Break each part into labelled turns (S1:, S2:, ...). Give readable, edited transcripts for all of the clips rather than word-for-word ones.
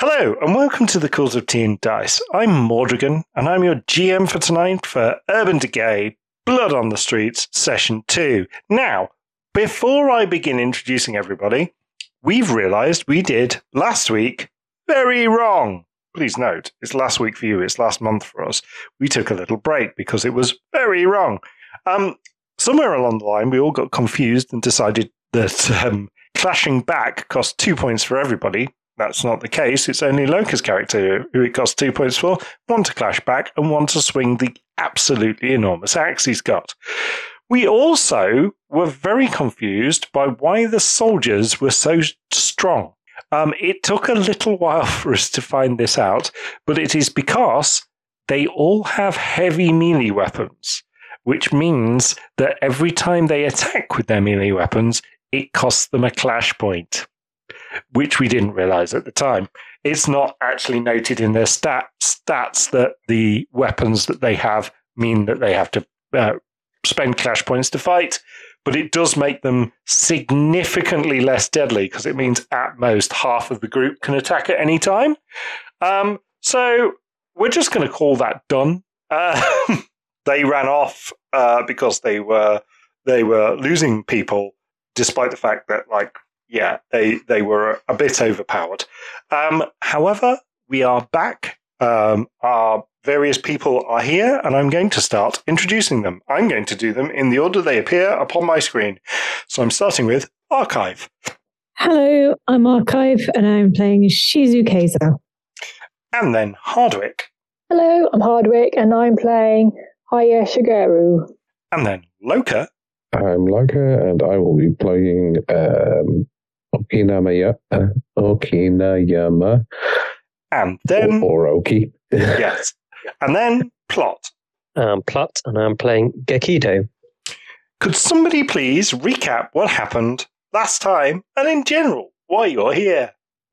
S1: Hello, and welcome to the Calls of Tea and Dice. I'm Mordragon, and I'm your GM for tonight for Urban Decay, Blood on the Streets, Session 2. Now, before I begin introducing everybody, we've realised we did, last week, very wrong. Please note, it's last week for you, it's last month for us. We took a little break because it was very wrong. Somewhere along the line, we all got confused and decided that clashing back cost 2 points for everybody. That's not the case. It's only Loka's character who it costs 2 points for, one to clash back and one to swing the absolutely enormous axe he's got. We also were very confused by why the soldiers were so strong. It took a little while for us to find this out, but it is because they all have heavy melee weapons, which means that every time they attack with their melee weapons, it costs them a clash point, which we didn't realize at the time. It's not actually noted in their stats that the weapons that they have mean that they have to spend clash points to fight, but it does make them significantly less deadly because it means at most half of the group can attack at any time. So we're just going to call that done. They ran off because they were losing people, despite the fact that, they were a bit overpowered. However, we are back. Our various people are here, and I'm going to start introducing them. I'm going to do them in the order they appear upon my screen. So I'm starting with Archive.
S2: Hello, I'm Archive, and I'm playing Shizukeza.
S1: And then Hardwick.
S3: Hello, I'm Hardwick, and I'm playing Haya Shigeru.
S1: And then Loka.
S4: I'm Loka, and I will be playing Okinayama.
S1: And then...
S4: Or Oki.
S1: Yes. And then Plot.
S5: I'm Plot, and I'm playing Gekido.
S1: Could somebody please recap what happened last time, and in general, why you're here?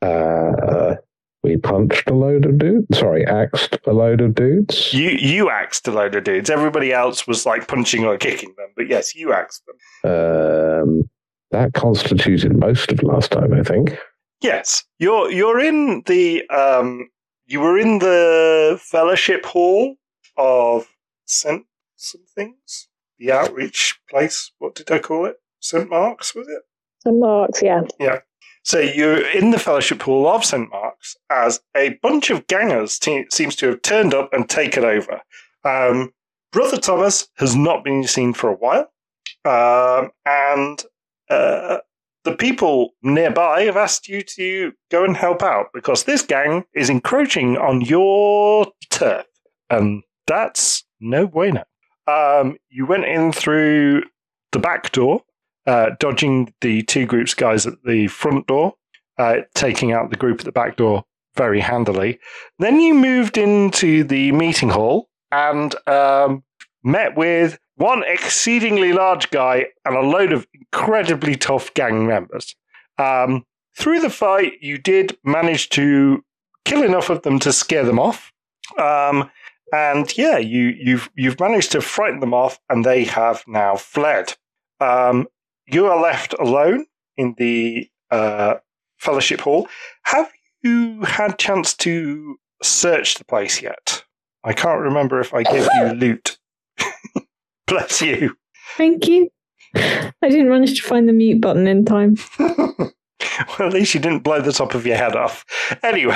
S4: We punched a load of dudes. Sorry, axed a load of dudes.
S1: You axed a load of dudes. Everybody else was like punching or kicking them, but yes, you axed them.
S4: That constituted most of last time, I think.
S1: Yes, you're in the you were in the fellowship hall of St. Somethings, the outreach place. What did I call it? St. Mark's, was it?
S3: St. Mark's, yeah.
S1: Yeah. So you're in the fellowship hall of St. Mark's as a bunch of gangers seems to have turned up and taken over. Brother Thomas has not been seen for a while, and the people nearby have asked you to go and help out because this gang is encroaching on your turf, and that's no bueno. You went in through the back door, dodging the two groups guys at the front door, taking out the group at the back door very handily. Then you moved into the meeting hall and met with one exceedingly large guy and a load of incredibly tough gang members. Through the fight, you did manage to kill enough of them to scare them off. And yeah, you've managed to frighten them off, and they have now fled. You are left alone in the fellowship hall. Have you had chance to search the place yet? I can't remember if I gave you loot. Bless you.
S2: Thank you. I didn't manage to find the mute button in time.
S1: Well, at least you didn't blow the top of your head off. Anyway,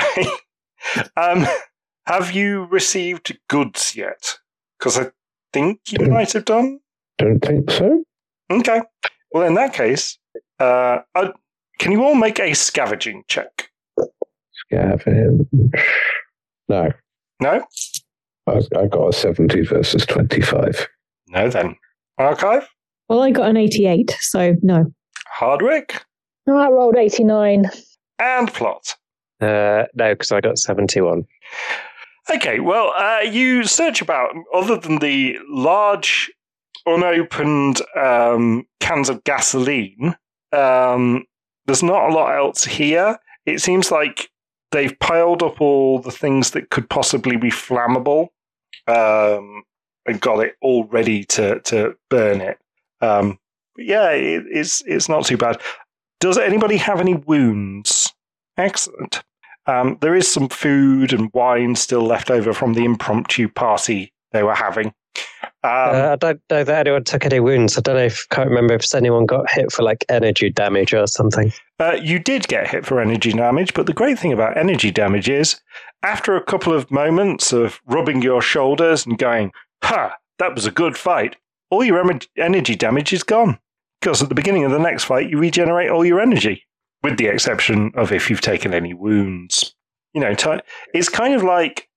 S1: have you received goods yet? Because I think you might have done.
S4: Don't think so.
S1: Okay. Well, in that case, can you all make a scavenging check?
S4: Scavenge. No.
S1: No?
S4: I got a 70 versus 25.
S1: No, then. Archive?
S2: Well, I got an 88, so no.
S1: Hardwick?
S3: No, I rolled 89.
S1: And Plot?
S5: No, because I got 71.
S1: Okay, well, you search about, other than the large unopened cans of gasoline, there's not a lot else here. It seems like they've piled up all the things that could possibly be flammable and got it all ready to burn it. But yeah, it's not too bad. Does anybody have any wounds? Excellent. There is some food and wine still left over from the impromptu party they were having.
S5: I don't know that anyone took any wounds. I don't know can't remember if anyone got hit for like energy damage or something.
S1: You did get hit for energy damage, but the great thing about energy damage is after a couple of moments of rubbing your shoulders and going, "Ha, that was a good fight," all your energy damage is gone. Because at the beginning of the next fight, you regenerate all your energy, with the exception of if you've taken any wounds. It's kind of like,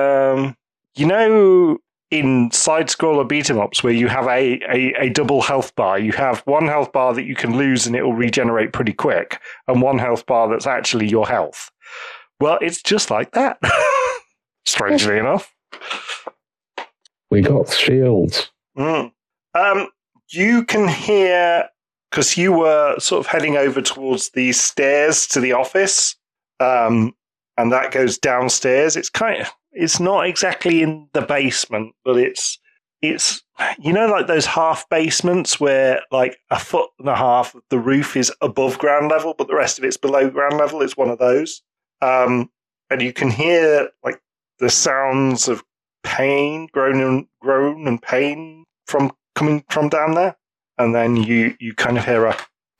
S1: in side-scroller beat-em-ups where you have a double health bar. You have one health bar that you can lose and it will regenerate pretty quick, and one health bar that's actually your health. Well, it's just like that, strangely enough.
S4: We got shields.
S1: You can hear, because you were sort of heading over towards the stairs to the office, and that goes downstairs. It's not exactly in the basement, but it's like those half basements where like 1.5 foot of the roof is above ground level, but the rest of it's below ground level. It's one of those. And you can hear like the sounds of pain, groan and pain coming from down there. And then you kind of hear a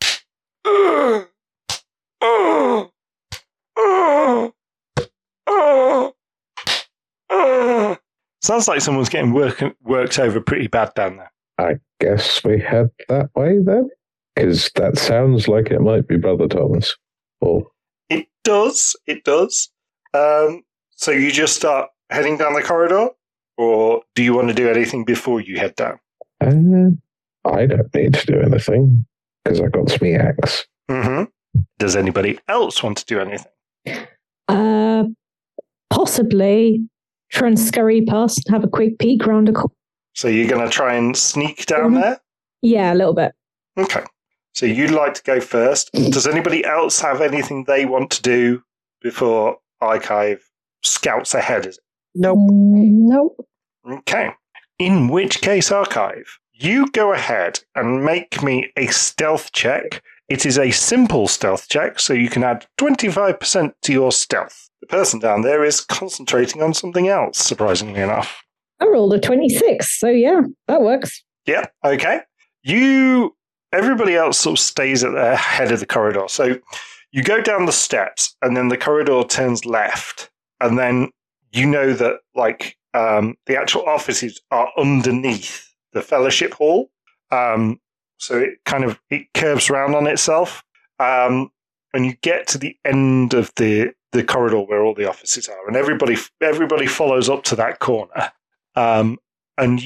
S1: sounds like someone's getting worked over pretty bad down there.
S4: I guess we head that way then? Because that sounds like it might be Brother Thomas. Or
S1: It does. So you just start heading down the corridor? Or do you want to do anything before you head down?
S4: I don't need to do anything, because I got me axe.
S1: Mm-hmm. Does anybody else want to do anything?
S2: Possibly try and scurry past and have a quick peek round a corner.
S1: So you're going to try and sneak down there?
S2: Yeah, a little bit.
S1: Okay. So you'd like to go first. Does anybody else have anything they want to do before Archive scouts ahead?
S5: Nope.
S3: Nope.
S1: Okay. In which case, Archive, you go ahead and make me a stealth check. It is a simple stealth check, so you can add 25% to your stealth. The person down there is concentrating on something else, surprisingly enough.
S2: I rolled a 26, so yeah, that works.
S1: Yeah, okay. Everybody else sort of stays at the head of the corridor. So you go down the steps, and then the corridor turns left, and then you know that the actual offices are underneath the fellowship hall. So it curves around on itself, and you get to the end of the corridor where all the offices are, and everybody follows up to that corner. And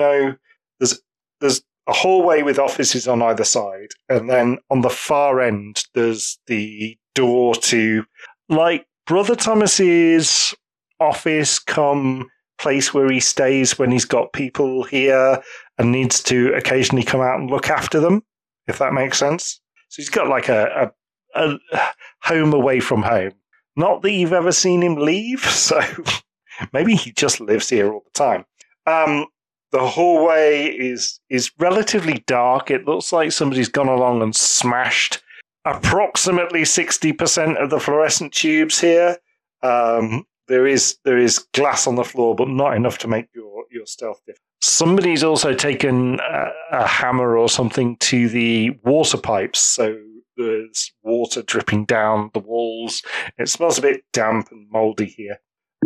S1: there's a hallway with offices on either side, and then on the far end there's the door to Brother Thomas's office come place where he stays when he's got people here and needs to occasionally come out and look after them, if that makes sense. So he's got a home away from home. Not that you've ever seen him leave, so maybe he just lives here all the time. The hallway is relatively dark. It looks like somebody's gone along and smashed approximately 60% of the fluorescent tubes here. There is glass on the floor, but not enough to make your stealth different. Somebody's also taken a hammer or something to the water pipes, so there's water dripping down the walls. It smells a bit damp and mouldy here.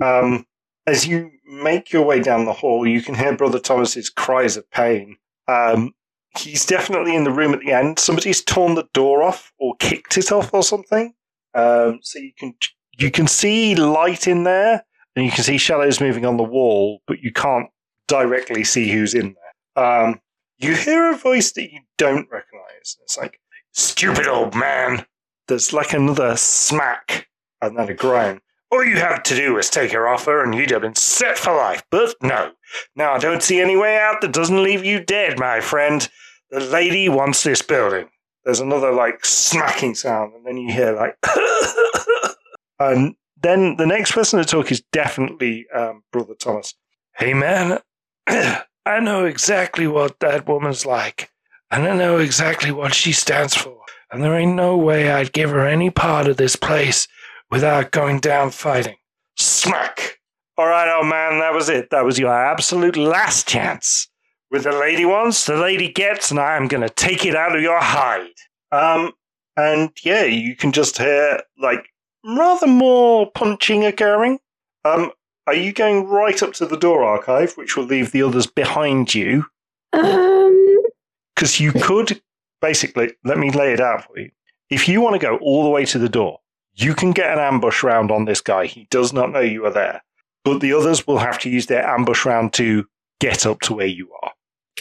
S1: As you make your way down the hall, you can hear Brother Thomas's cries of pain. He's definitely in the room at the end. Somebody's torn the door off or kicked it off or something. So you can see light in there, and you can see shadows moving on the wall, but you can't directly see who's in there. You hear a voice that you don't recognize. It's like, "Stupid old man." There's another smack and then a groan. "All you had to do was take her offer and you'd have been set for life. But no. Now I don't see any way out that doesn't leave you dead, my friend. The lady wants this building." There's another smacking sound, and then you hear and then the next person to talk is definitely Brother Thomas. "Hey man, I know exactly what that woman's like, and I know exactly what she stands for, and there ain't no way I'd give her any part of this place without going down fighting. Smack! All right, old man, that was it. That was your absolute last chance. With the lady wants, the lady gets, and I am going to take it out of your hide. And yeah, you can just hear, like, rather more punching occurring. Are you going right up to the door, Archive, which will leave the others behind you? Because you could, basically, let me lay it out for you. If you want to go all the way to the door, you can get an ambush round on this guy. He does not know you are there. But the others will have to use their ambush round to get up to where you are.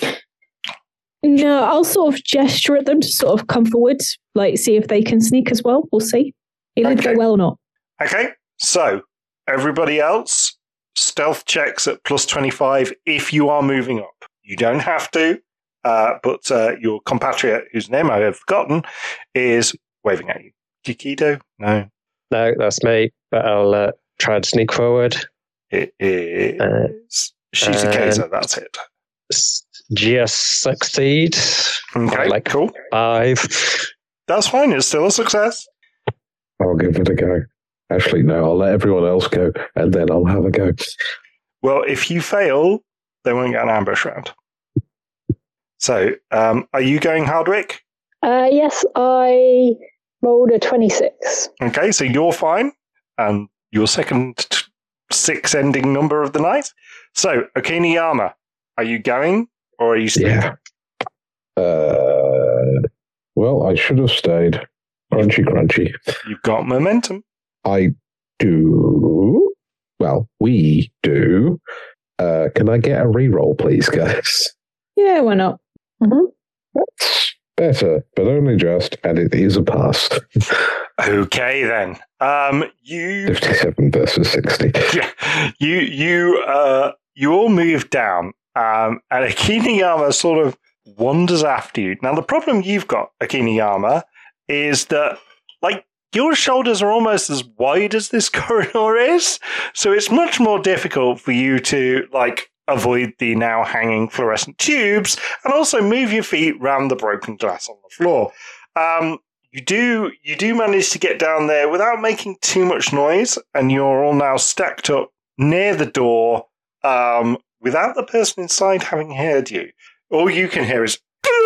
S2: No, I'll sort of gesture at them to sort of come forward, like see if they can sneak as well. We'll see. Either do well or not.
S1: Okay, so everybody else, stealth checks at plus 25 if you are moving up. You don't have to, but your compatriot, whose name I have forgotten, is waving at you. Kikido? No.
S5: No, that's me, but I'll try and sneak forward.
S1: It is Shizukaza, that's it.
S5: Just succeed.
S1: Okay,
S5: like
S1: cool.
S5: 5.
S1: That's fine, it's still a success.
S4: I'll give it a go. Actually, no, I'll let everyone else go, and then I'll have a go.
S1: Well, if you fail, they won't get an ambush round. So, are you going, Hardwick?
S3: Yes, I rolled a 26.
S1: Okay, so you're fine, and your second 6 ending number of the night. So, Okiniyama, are you going, or are you staying?
S4: Yeah. Well, I should have stayed. Crunchy.
S1: You've got momentum.
S4: I do. Well, we do. Can I get a reroll, please, guys?
S2: Yeah, why not?
S3: Mm-hmm.
S4: That's better, but only just, and it is a pass.
S1: Okay, then. You
S4: 57 versus 60.
S1: Yeah, you all move down, and Akiniyama sort of wanders after you. Now, the problem you've got, Akiniyama, is that, like, your shoulders are almost as wide as this corridor is, so it's much more difficult for you to, like, avoid the now hanging fluorescent tubes, and also move your feet round the broken glass on the floor. You do manage to get down there without making too much noise, and you're all now stacked up near the door, without the person inside having heard you. All you can hear is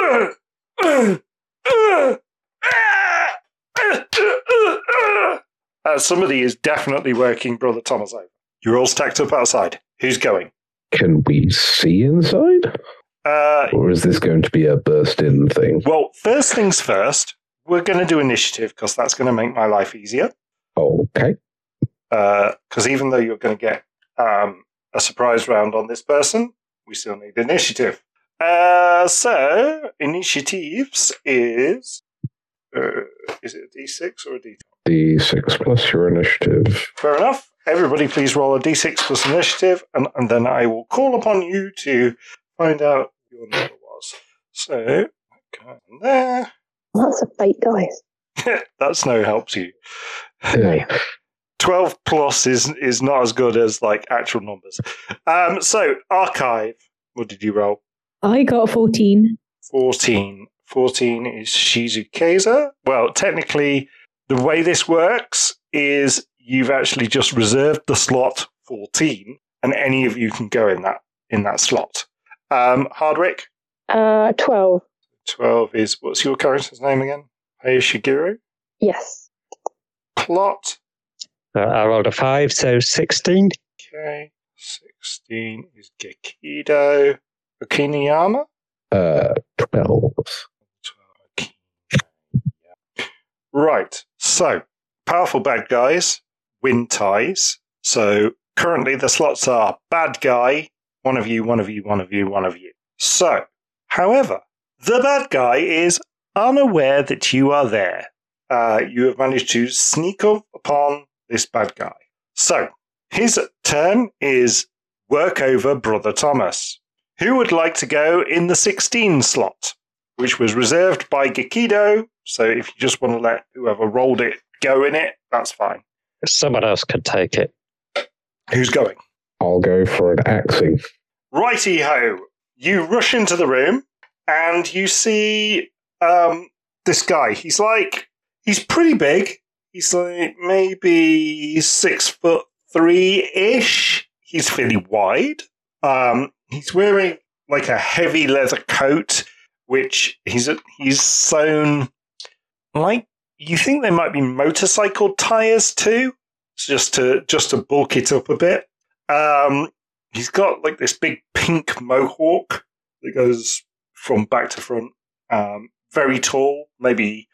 S1: somebody is definitely working Brother Thomas over. You're all stacked up outside. Who's going?
S4: Can we see inside? Or is this going to be a burst-in thing?
S1: Well, first things first, we're going to do initiative because that's going to make my life easier.
S4: Okay.
S1: Because even though you're going to get a surprise round on this person, we still need initiative. So, initiatives is it a D6 or a D10?
S4: D6 plus your initiative.
S1: Fair enough. Everybody please roll a D6 plus initiative, and then I will call upon you to find out what your number was. So, okay, there.
S3: That's a fake dice.
S1: That's no help to you.
S3: No.
S1: 12 plus is not as good as, like, actual numbers. So, Archive, what did you roll?
S2: I got 14.
S1: 14. 14 is Shizukaza. Well, technically, the way this works is you've actually just reserved the slot 14, and any of you can go in that slot. Hardwick?
S3: 12.
S1: 12 is, what's your character's name again? Hayashiguro?
S3: Yes.
S1: Plot?
S5: I rolled a 5, so 16.
S1: Okay. 16 is Gekido. Okiniyama?
S4: 12.
S1: Right. So, powerful bad guys win ties. So, currently the slots are bad guy, one of you, one of you, one of you, one of you. So, however, the bad guy is unaware that you are there. You have managed to sneak up upon this bad guy. So, his turn is work over Brother Thomas. Who would like to go in the 16 slot, which was reserved by Gekido? So if you just want to let whoever rolled it go in it, that's fine.
S5: Someone else could take it.
S1: Who's going?
S4: I'll go for an axing.
S1: Righty-ho. You rush into the room, and you see this guy. He's pretty big. He's like maybe 6'3" He's fairly wide. He's wearing like a heavy leather coat, which he's sewn like you think they might be motorcycle tires too, just to bulk it up a bit. He's got like this big pink mohawk that goes from back to front. Very tall, maybe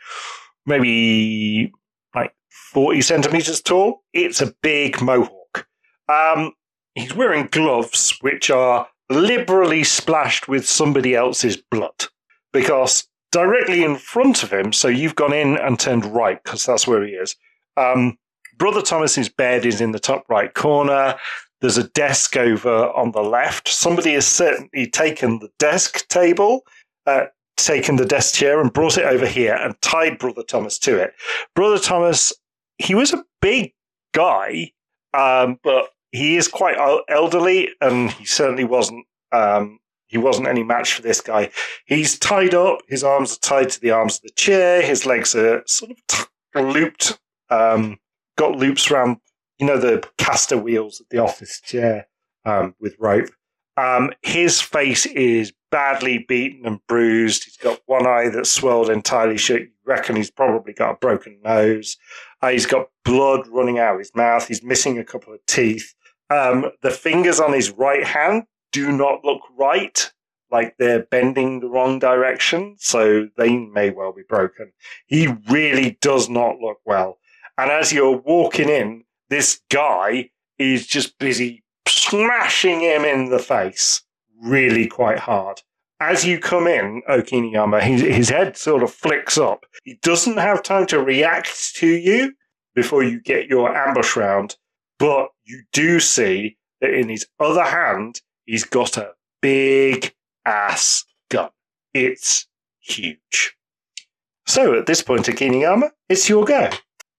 S1: like 40 centimeters tall. It's a big mohawk. He's wearing gloves, which are liberally splashed with somebody else's blood, because directly in front of him, so you've gone in and turned right, because that's where he is. Brother Thomas's bed is in the top right corner. There's a desk over on the left. Somebody has certainly taken the desk table, taken the desk chair and brought it over here and tied Brother Thomas to it. Brother Thomas, he was a big guy, but he is quite elderly, and he certainly wasn't. He wasn't any match for this guy. He's tied up. His arms are tied to the arms of the chair. His legs are sort of looped. Got loops around, the caster wheels of the office chair with rope. His face is badly beaten and bruised. He's got one eye that's swelled entirely shut. You reckon he's probably got a broken nose. He's got blood running out of his mouth. He's missing a couple of teeth. The fingers on his right hand do not look right, like they're bending the wrong direction, so they may well be broken. He really does not look well. And as you're walking in, this guy is just busy smashing him in the face really quite hard. As you come in, Okiniyama, his head sort of flicks up. He doesn't have time to react to you before you get your ambush round, but you do see that in his other hand, he's got a big ass gun. It's huge. So at this point, Okiniyama, it's your go.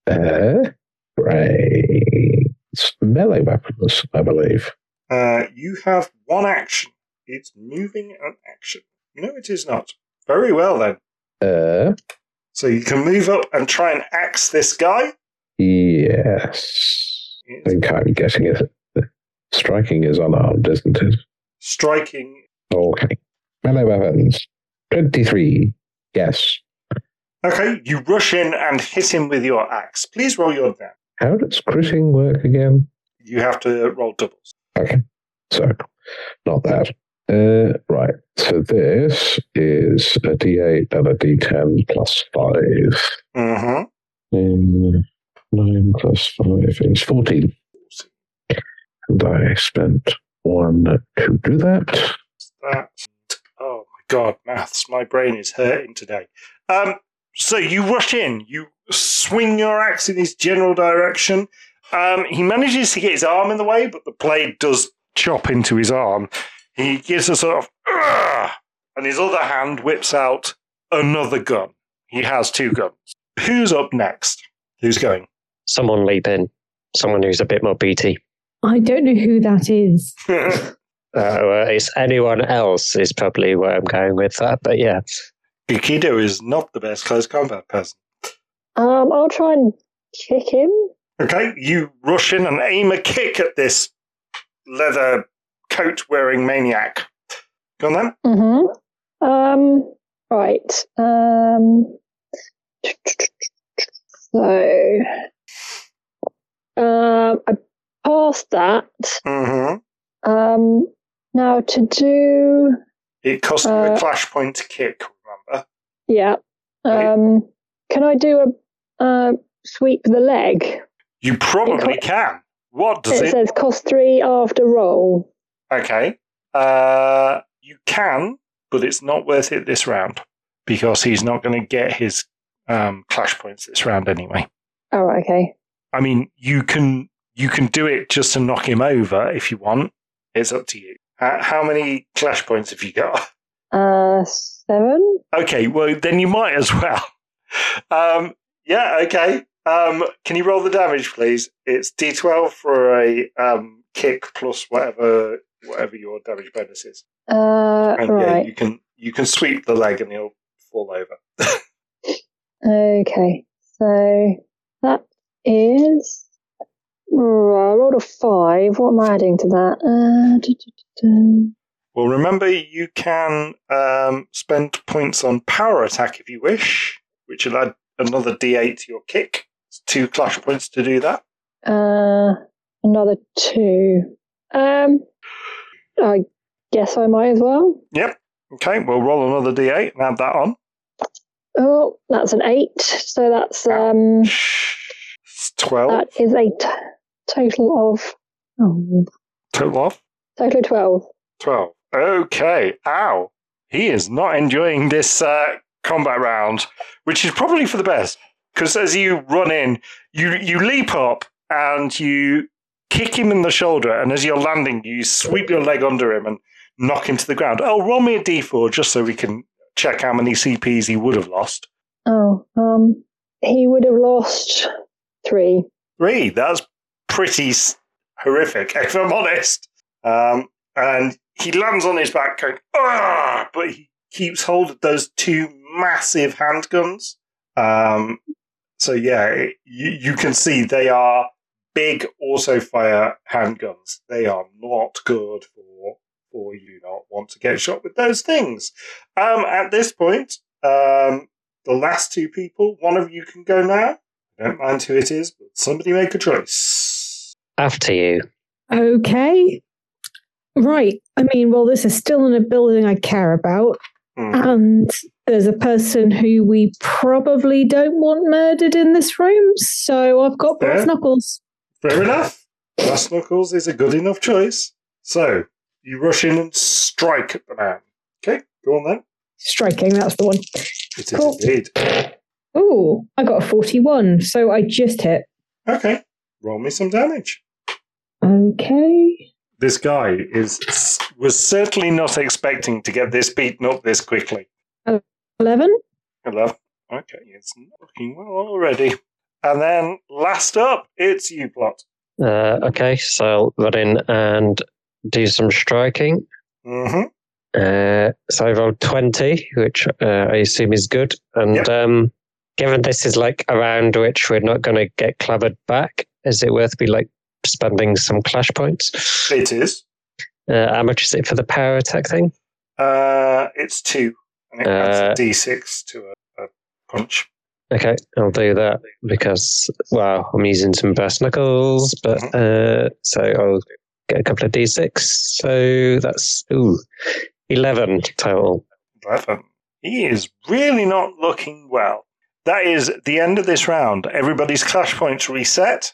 S4: Great. It's melee weapons, I believe.
S1: You have one action. It's moving an action. No, it is not. Very well, then. So you can move up and try and axe this guy?
S4: Yes. I think I'm guessing it. Striking is unarmed, isn't it?
S1: Striking.
S4: Okay. Melee weapons. 23. Yes.
S1: Okay, you rush in and hit him with your axe. Please roll your damage.
S4: How does critting work again?
S1: You have to roll doubles.
S4: Okay. So, not that. Right. So this is a D8 and a D10 plus 5.
S1: Mm-hmm.
S4: 9 plus 5 is 14. And I spent 1 to do that.
S1: Oh my god, maths. My brain is hurting today. So you rush in. You swing your axe in his general direction. He manages to get his arm in the way, but the blade does chop into his arm. He gives a sort of, "Ugh!" and his other hand whips out another gun. He has 2 guns. Who's up next? Who's going?
S5: Someone leap in. Someone who's a bit more beaty.
S2: I don't know who that is.
S5: It's anyone else is probably where I'm going with that, but yeah.
S1: Kikido is not the best close combat person.
S3: I'll try and kick him.
S1: Okay, you rush in and aim a kick at this leather coat-wearing maniac. Go on then.
S3: Mm-hmm. Right. So, I passed that.
S1: Mm-hmm.
S3: Now to do.
S1: It cost you a clash point to kick, remember?
S3: Yeah. Can I do a sweep the leg?
S1: You probably can. What does it?
S3: It says cost 3 after roll.
S1: Okay. You can, but it's not worth it this round because he's not going to get his clash points this round anyway.
S3: Oh, okay.
S1: I mean, you can do it just to knock him over if you want. It's up to you. How many clash points have you got?
S3: 7.
S1: Okay, well then you might as well. Yeah, okay. Can you roll the damage, please? It's D12 for a kick plus whatever your damage bonus is. And
S3: right.
S1: yeah, you can sweep the leg and he'll fall over.
S3: Okay, so that's is... I rolled a 5. What am I adding to that?
S1: Well, remember, you can spend points on power attack if you wish, which will add another d8 to your kick. It's 2 clash points to do that.
S3: Another 2. I guess I might as well.
S1: Yep. Okay, we'll roll another d8 and add that on.
S3: Oh, that's an 8. So that's...
S1: It's 12.
S3: That is a total of...
S1: Total of?
S3: Total of 12.
S1: 12. Okay. Ow. He is not enjoying this combat round, which is probably for the best. Because as you run in, you leap up and you kick him in the shoulder, and as you're landing, you sweep your leg under him and knock him to the ground. Oh, roll me a d4 just so we can check how many CPs he would have lost.
S3: He would have lost 3.
S1: 3? That's pretty horrific, if I'm honest. And he lands on his back going, "Ugh!" But he keeps hold of those 2 massive handguns. So yeah, you can see they are big auto-fire handguns. They are not good for you not want to get shot with those things. At this point, the last 2 people, one of you can go now. I don't mind who it is, but somebody make a choice.
S5: After you.
S2: Okay. Right. I mean, well, this is still in a building I care about. And there's a person who we probably don't want murdered in this room, so I've got Brass Knuckles.
S1: Fair enough. Brass Knuckles is a good enough choice. So, you rush in and strike at the man. Okay, go on then.
S2: Striking, that's the one.
S1: It is indeed.
S2: Ooh, I got a 41, so I just hit.
S1: Okay, roll me some damage.
S2: Okay.
S1: This guy was certainly not expecting to get this beaten up this quickly.
S2: 11.
S1: 11. Okay, it's not looking well already. And then last up, it's you, Plot.
S5: Okay, so I'll run in and do some striking.
S1: Mm-hmm.
S5: So I rolled 20, which I assume is good. And given this is like a round which we're not going to get clobbered back, is it worth me spending some clash points?
S1: It is.
S5: How much is it for the power attack thing?
S1: It's 2. And it adds a d6 to a punch.
S5: Okay, I'll do that because, well, I'm using some Brass Knuckles, but so I'll get a couple of d6. So that's 11 total.
S1: 11. He is really not looking well. That is the end of this round. Everybody's clash points reset.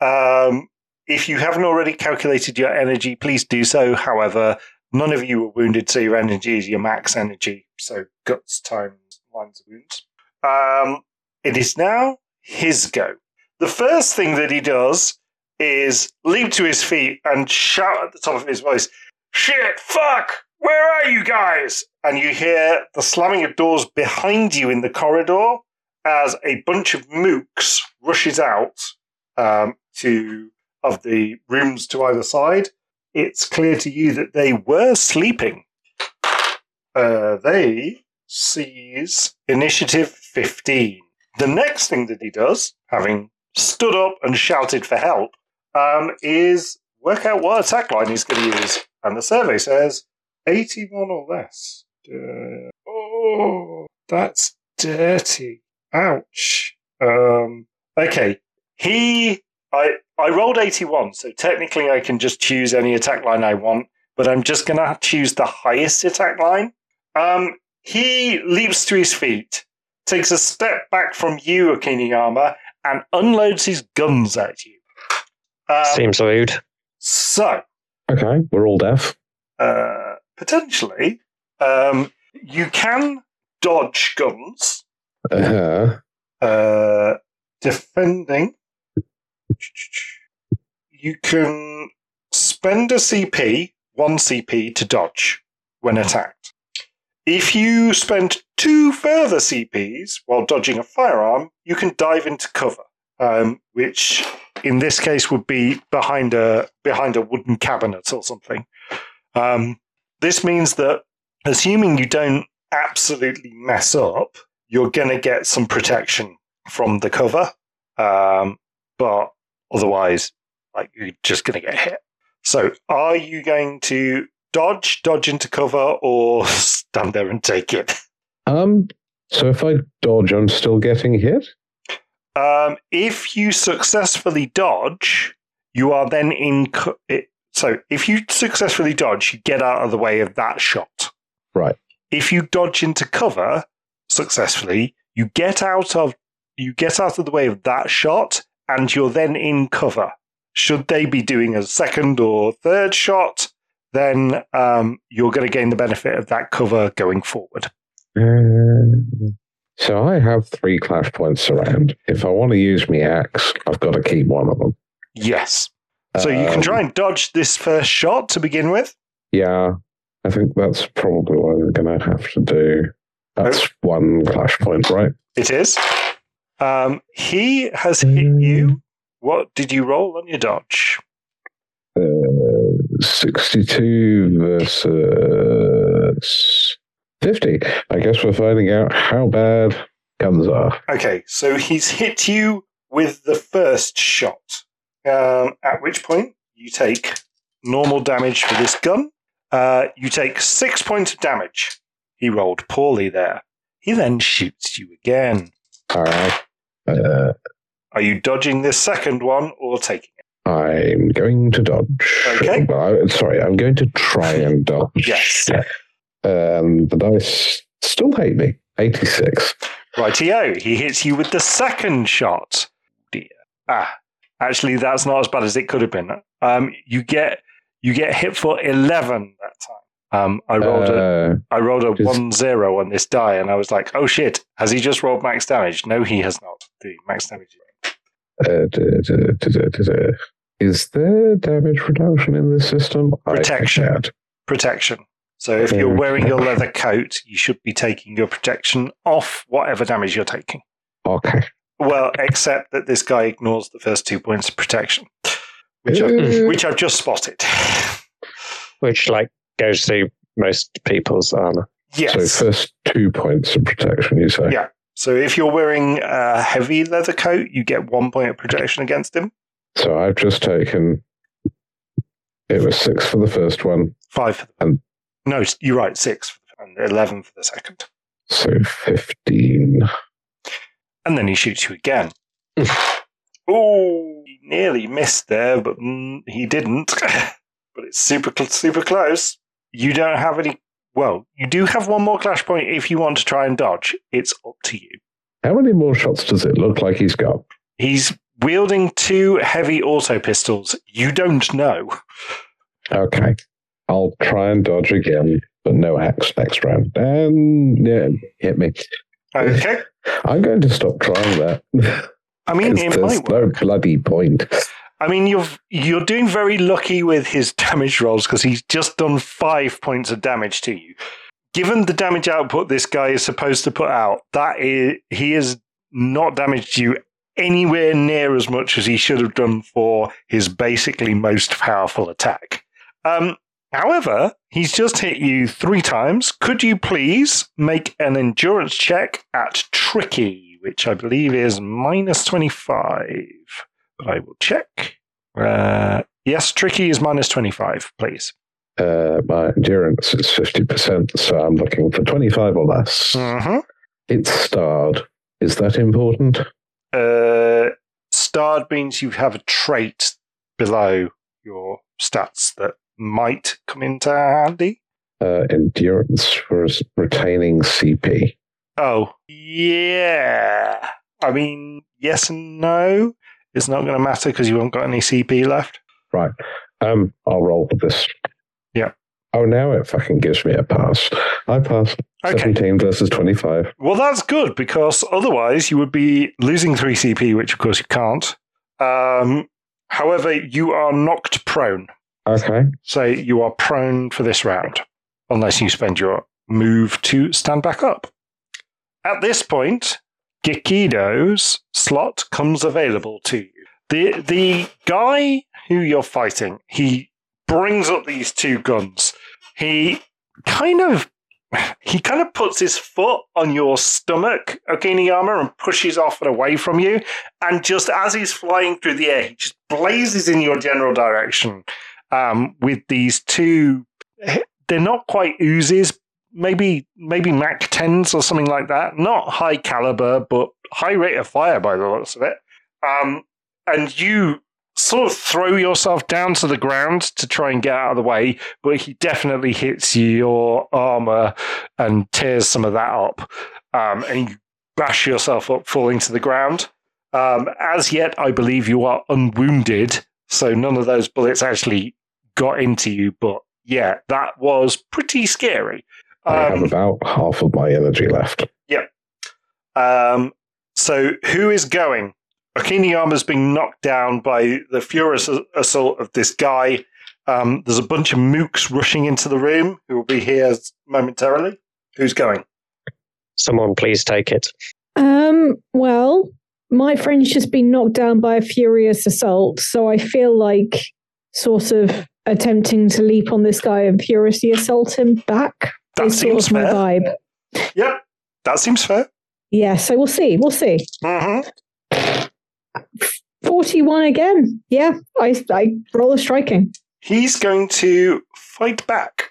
S1: If you haven't already calculated your energy, please do so. However, none of you were wounded, so your energy is your max energy. So guts times lines of wounds. It is now his go. The first thing that he does is leap to his feet and shout at the top of his voice, "Shit, fuck, where are you guys?" And you hear the slamming of doors behind you in the corridor as a bunch of mooks rushes out of the rooms to either side. It's clear to you that they were sleeping. They seize initiative 15. The next thing that he does, having stood up and shouted for help, is work out what attack line he's going to use. And the survey says 81 or less. That's dirty. Ouch. Okay. I rolled 81, so technically I can just choose any attack line I want, but I'm just going to choose the highest attack line. He leaps to his feet, takes a step back from you, Akiniyama, and unloads his guns at you.
S5: Seems rude.
S1: So.
S4: Okay, we're all deaf.
S1: Potentially. You can dodge guns. Defending. You can spend a CP, 1 CP, to dodge when attacked. If you spend 2 further CPs while dodging a firearm, you can dive into cover, which in this case would be behind a wooden cabinet or something. This means that, assuming you don't absolutely mess up, you're going to get some protection from the cover. but otherwise, like, you're just going to get hit. So, are you going to dodge into cover, or stand there and take it?
S4: So if I dodge, I'm still getting hit?
S1: If you successfully dodge, you are then in... So, if you successfully dodge, you get out of the way of that shot.
S4: Right.
S1: If you dodge into cover successfully, you get out of the way of that shot, and you're then in cover. Should they be doing a second or third shot, then you're going to gain the benefit of that cover going forward.
S4: So I have 3 clash points around. If I want to use my axe, I've got to keep one of them.
S1: Yes. So you can try and dodge this first shot to begin with.
S4: Yeah, I think that's probably what I'm going to have to do. That's 1 clash point, right?
S1: It is. He has hit you. What did you roll on your dodge?
S4: 62 versus 50. I guess we're finding out how bad guns are.
S1: Okay, so he's hit you with the first shot. At which point you take normal damage for this gun. You take 6 points of damage. He rolled poorly there. He then shoots you again.
S4: All right.
S1: Are you dodging this second one or taking it?
S4: I'm going to dodge.
S1: Okay.
S4: I'm going to try and dodge.
S1: Yes.
S4: The dice still hate me. 86.
S1: Rightio. He hits you with the second shot. Dear. Actually, that's not as bad as it could have been. You get hit for 11 that time. I rolled a 1-0 on this die, and I was like, "Oh shit! Has he just rolled max damage?" No, he has not. The max damage.
S4: Is there damage reduction in this system?
S1: Protection. So if you're wearing your leather coat, you should be taking your protection off whatever damage you're taking.
S4: Okay.
S1: Well, except that this guy ignores the first 2 points of protection, which I've just spotted.
S5: Which, goes through most people's armor.
S1: Yes.
S4: So first 2 points of protection, you say?
S1: Yeah. So if you're wearing a heavy leather coat, you get 1 point of protection against him.
S4: So I've just taken... It was 6 for the first one.
S1: 5 for the... No, you're right, 6 and 11 for the second.
S4: So 15...
S1: And then he shoots you again. Oh, he nearly missed there, but he didn't. But it's super close. You don't have any... Well, you do have 1 more clash point if you want to try and dodge. It's up to you.
S4: How many more shots does it look like he's got?
S1: He's wielding 2 heavy auto pistols. You don't know.
S4: Okay. I'll try and dodge again, but no axe next round. And yeah, hit me.
S1: Okay.
S4: I'm going to stop trying that.
S1: I mean, it might work.
S4: No bloody point.
S1: I mean, you're doing very lucky with his damage rolls because he's just done 5 points of damage to you. Given the damage output this guy is supposed to put out, he has not damaged you anywhere near as much as he should have done for his basically most powerful attack. However, he's just hit you 3 times. Could you please make an endurance check at Tricky, which I believe is -25. But I will check. Yes, Tricky is -25, please.
S4: My endurance is 50%, so I'm looking for 25 or less.
S1: Mm-hmm.
S4: It's starred. Is that important?
S1: Starred means you have a trait below your stats that might come into handy.
S4: Endurance for retaining CP.
S1: Oh, yeah. I mean, yes and no. It's not going to matter because you haven't got any CP left.
S4: Right. I'll roll for this.
S1: Yeah.
S4: Oh, now it fucking gives me a pass. I passed. Okay. 17 versus 25.
S1: Well, that's good because otherwise you would be losing 3 CP, which of course you can't. However, you are knocked prone.
S4: Okay.
S1: So you are prone for this round, unless you spend your move to stand back up. At this point, Gekido's slot comes available to you. The guy who you're fighting, he brings up these 2 guns. He kind of he kind of puts his foot on your stomach, Okiniyama, and pushes off and away from you. And just as he's flying through the air, he just blazes in your general direction with these two. They're not quite Uzis, maybe Mac 10s or something like that. Not high caliber, but high rate of fire by the looks of it. And you sort of throw yourself down to the ground to try and get out of the way, but he definitely hits your armor and tears some of that up. And you bash yourself up, falling to the ground. As yet, I believe you are unwounded, so none of those bullets actually got into you, but yeah, that was pretty scary.
S4: I have about half of my energy left.
S1: Yep. So who is going? Okiniyama's being knocked down by the furious assault of this guy. There's a bunch of mooks rushing into the room who will be here momentarily. Who's going?
S5: Someone please take it.
S2: Well, my friend's just been knocked down by a furious assault, so I feel like sort of attempting to leap on this guy and furiously assault him back.
S1: That seems fair.
S2: My vibe.
S1: Yep, that seems fair.
S2: Yeah, so we'll see.
S1: Mm-hmm.
S2: 41 again. Yeah, I roll a striking.
S1: He's going to fight back.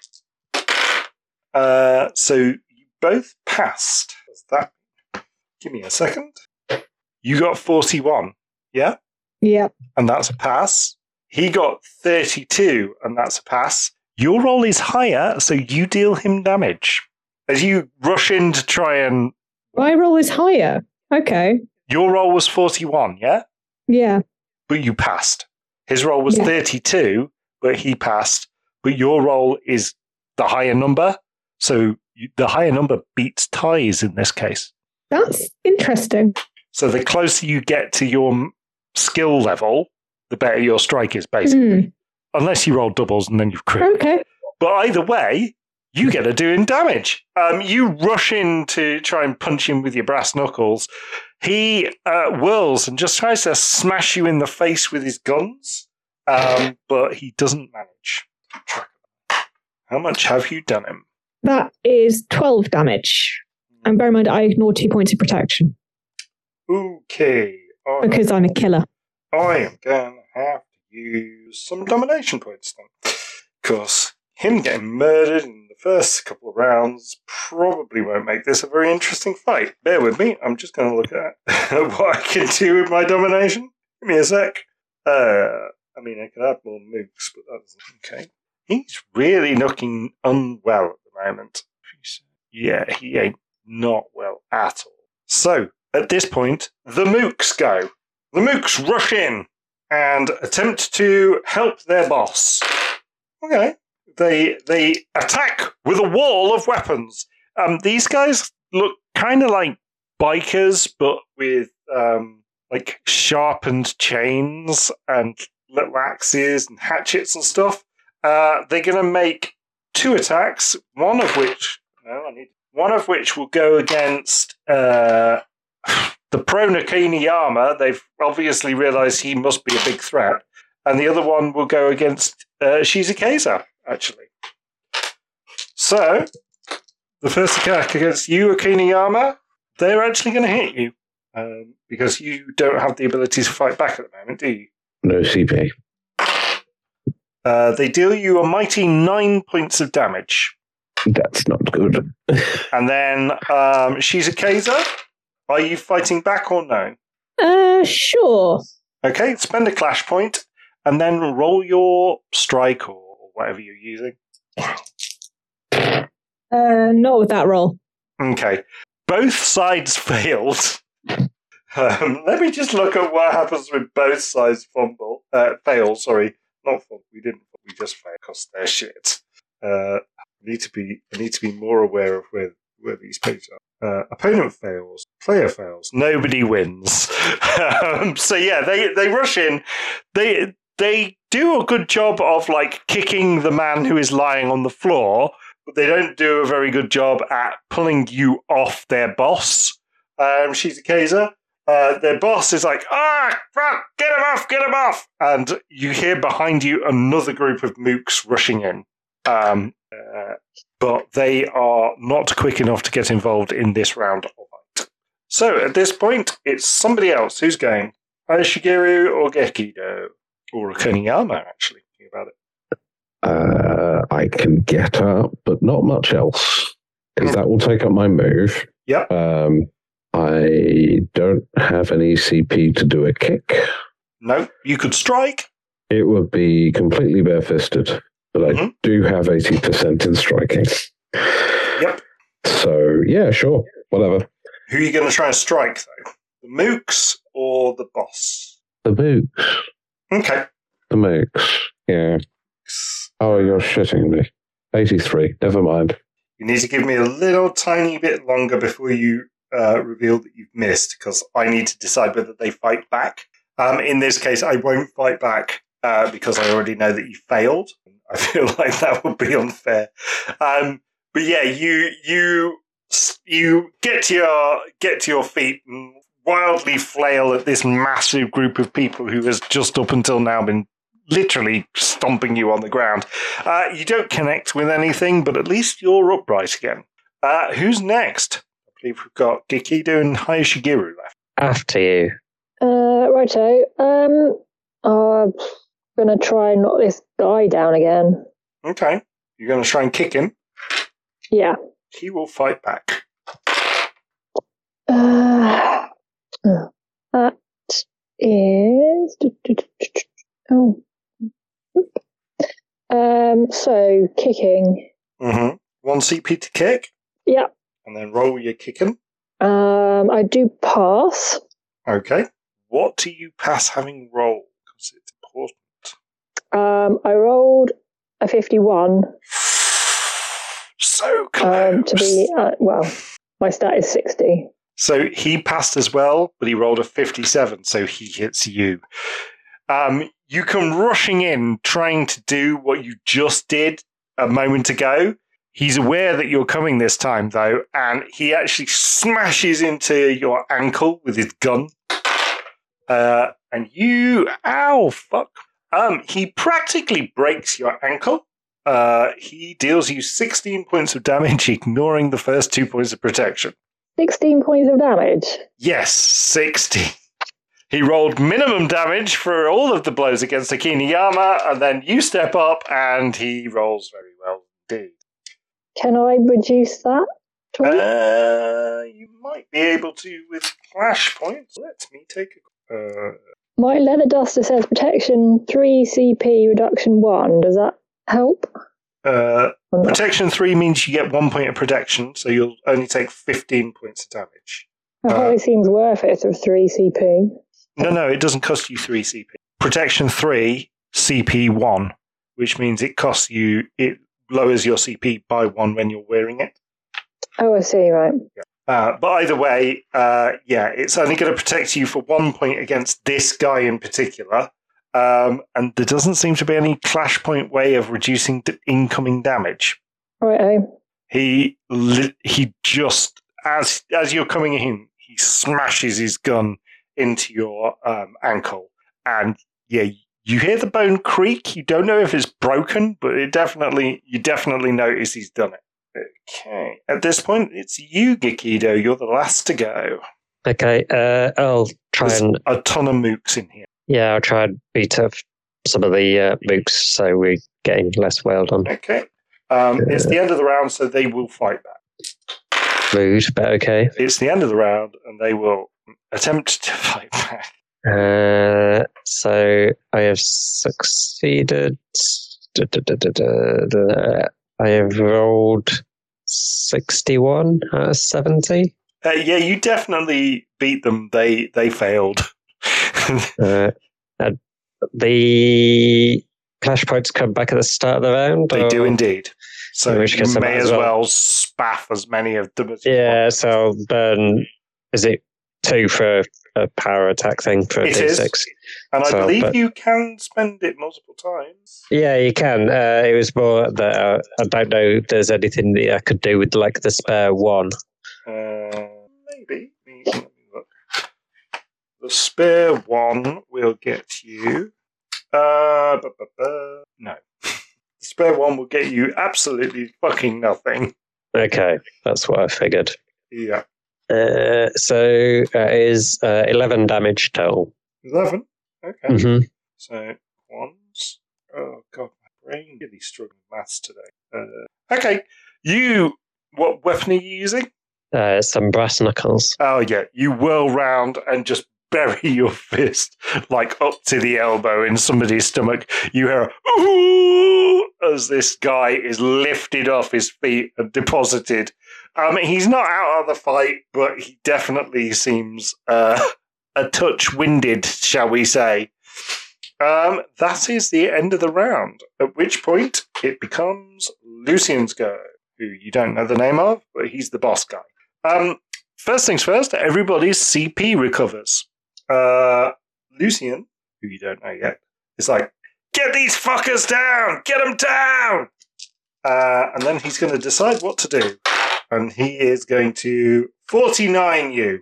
S1: So you both passed. What's that? Give me a second. You got 41, yeah?
S2: Yeah.
S1: And that's a pass. He got 32, and that's a pass. Your roll is higher, so you deal him damage. As you rush in to try and...
S2: My roll is higher. Okay.
S1: Your roll was 41, yeah?
S2: Yeah.
S1: But you passed. His roll was 32, but he passed. But your roll is the higher number, so the higher number beats ties in this case.
S2: That's interesting.
S1: So the closer you get to your skill level, the better your strike is, basically. Unless you roll doubles and then you've crit.
S2: Okay.
S1: But either way, you get to do him damage. You rush in to try and punch him with your brass knuckles. He whirls and just tries to smash you in the face with his guns, but he doesn't manage. How much have you done him?
S2: That is 12 damage. And bear in mind, I ignored 2 points of protection.
S1: Okay.
S2: Because I'm a killer.
S1: I am going to have to use some domination points then. Because him getting murdered in the first couple of rounds probably won't make this a very interesting fight. Bear with me. I'm just going to look at what I can do with my domination. Give me a sec. I mean, I could add more mooks, but that's okay. He's really looking unwell at the moment. Yeah, he ain't not well at all. So, at this point, the mooks go. The mooks rush in and attempt to help their boss. Okay. They attack with a wall of weapons. These guys look kind of like bikers, but with like sharpened chains and little axes and hatchets and stuff. They're going to make 2 attacks. One of which will go against the prone Okiniyama. They've obviously realised he must be a big threat, and the other one will go against Shizukeza, actually. So, the first attack against you, Okiniyama, they're actually going to hit you, because you don't have the ability to fight back at the moment, do you?
S4: No CP.
S1: They deal you a mighty 9 points of damage.
S4: That's not good.
S1: And then Shizukeza, are you fighting back or no?
S2: Sure.
S1: Okay, spend a clash point, and then roll your strike or whatever you're using.
S2: Not with that roll.
S1: Okay. Both sides failed. Let me just look at what happens with both sides fail, sorry. Not fumble, we just fail because they're shit. I need to be more aware of where these pages are. Opponent fails, player fails, nobody wins. So yeah, they rush in. They do a good job of like kicking the man who is lying on the floor, but they don't do a very good job at pulling you off their boss. Shizukeza. Their boss is like, fuck, get him off! And you hear behind you another group of mooks rushing in. but they are not quick enough to get involved in this round of fight. So at this point, it's somebody else who's going. Either Shigeru or Gekido. Or Koniyama, actually, thinking about it.
S4: I can get up, but not much else. Because that will take up my move.
S1: Yep.
S4: I don't have any CP to do a kick.
S1: No, you could strike.
S4: It would be completely barefisted, but I do have 80% in striking.
S1: Yep.
S4: So, yeah, sure, whatever.
S1: Who are you going to try and strike, though? The mooks or the boss?
S4: The mooks.
S1: Okay.
S4: The mooks, yeah. Oh, you're shitting me. 83, never mind.
S1: You need to give me a little tiny bit longer before you reveal that you've missed, because I need to decide whether they fight back. In this case, I won't fight back because I already know that you failed. I feel like that would be unfair. But yeah, you get to your feet and wildly flail at this massive group of people who has just up until now been literally stomping you on the ground. You don't connect with anything, but at least you're upright again. Who's next? I believe we've got Gekido and Hayashigiru left.
S5: After you.
S3: Righto. I'm going to try and knock this guy down again.
S1: Okay. You're going to try and kick him?
S3: Yeah.
S1: He will fight back.
S3: That is... Oh. So, kicking.
S1: 1 CP to kick?
S3: Yeah.
S1: And then roll your kicking?
S3: I do pass.
S1: Okay. What do you pass having rolled? Because it's important.
S3: I rolled a 51.
S1: So close.
S3: To be, my stat is 60.
S1: So he passed as well, but he rolled a 57, so he hits you. You come rushing in, trying to do what you just did a moment ago. He's aware that you're coming this time, though, and he actually smashes into your ankle with his gun. And you... Ow, fuck. He practically breaks your ankle. He deals you 16 points of damage, ignoring the first 2 points of protection.
S3: 16 points of damage?
S1: Yes, 60. He rolled minimum damage for all of the blows against Akiniyama, and then you step up, and he rolls very well indeed.
S3: Can I reduce that?
S1: You might be able to with flash points. Let me take a...
S3: My leather duster says protection 3 CP, reduction 1. Does that help?
S1: Protection 3 means you get 1 point of protection, so you'll only take 15 points of damage.
S3: It probably seems worth it of 3 CP.
S1: No, it doesn't cost you 3 CP. Protection 3, CP 1, which means it lowers your CP by 1 when you're wearing it.
S3: Oh, I see, right.
S1: Yeah. But either way, it's only going to protect you for 1 point against this guy in particular. And there doesn't seem to be any clash point way of reducing incoming damage.
S3: Right.
S1: He just, as you're coming in, he smashes his gun into your ankle. And yeah, you hear the bone creak. You don't know if it's broken, but you definitely notice he's done it. Okay. At this point, it's you, Gekido. You're the last to go.
S5: Okay, I'll try. There's
S1: a ton of mooks in here.
S5: Yeah, I'll try and beat up some of the mooks so we're getting less wailed on.
S1: Okay. It's the end of the round, so they will fight back.
S5: Rude, but okay.
S1: It's the end of the round, and they will attempt to fight back.
S5: So I have succeeded. I have rolled 61 out of 70.
S1: Yeah, you definitely beat them. They failed.
S5: The clash points come back at the start of the round?
S1: They do indeed. So you may as well spaff as many of them as you want.
S5: So I'll burn... Is it 2 for a power attack thing for a D6?
S1: Is. And I believe you can spend it multiple times.
S5: Yeah, you can. It was more that I don't know if there's anything that I could do with like the spare 1.
S1: Maybe. Let me look. The spare 1 will get you... No. The spare one will get you absolutely fucking nothing.
S5: Okay, that's what I figured.
S1: Yeah.
S5: So is 11 damage total.
S1: 11? Okay.
S5: Mm-hmm.
S1: So, ones. Oh, God, my brain really struggling with maths today. Okay. What weapon are you using?
S5: Some brass knuckles.
S1: Oh, yeah. You whirl round and just bury your fist like up to the elbow in somebody's stomach. You hear a ooh as this guy is lifted off his feet and deposited. He's not out of the fight, but he definitely seems a touch winded, shall we say. That is the end of the round, at which point it becomes Lucian's go, who you don't know the name of, but he's the boss guy. First things first, everybody's CP recovers. Lucian, who you don't know yet, is like, get these fuckers down! Get them down! And then he's going to decide what to do. And he is going to 49 you.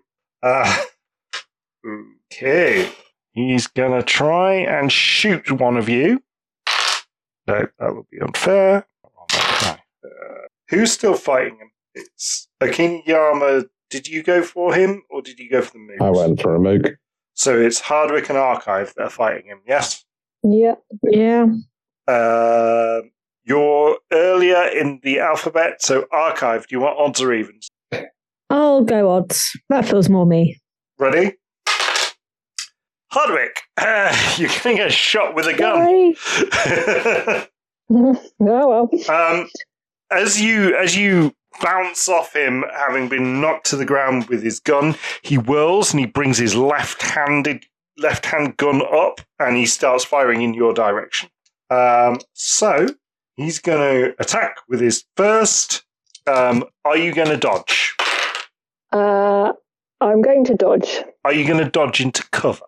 S1: Okay. He's going to try and shoot one of you. No, that would be unfair. Who's still fighting him? It's Akiniyama. Did you go for him, or did you go for the moves?
S4: I went for a Moog.
S1: So it's Hardwick and Archive that are fighting him, yes?
S3: Yeah.
S2: Yeah.
S1: You're earlier in the alphabet, so Archive, do you want odds or evens?
S2: I'll go odds. That feels more me.
S1: Ready? Hardwick, you're getting a shot with a gun.
S3: Oh, well.
S1: As you bounce off him, having been knocked to the ground with his gun, he whirls and he brings his left hand gun up and he starts firing in your direction. So he's going to attack with his first. Are you going to dodge?
S3: I'm going to dodge.
S1: Are you going to dodge into cover?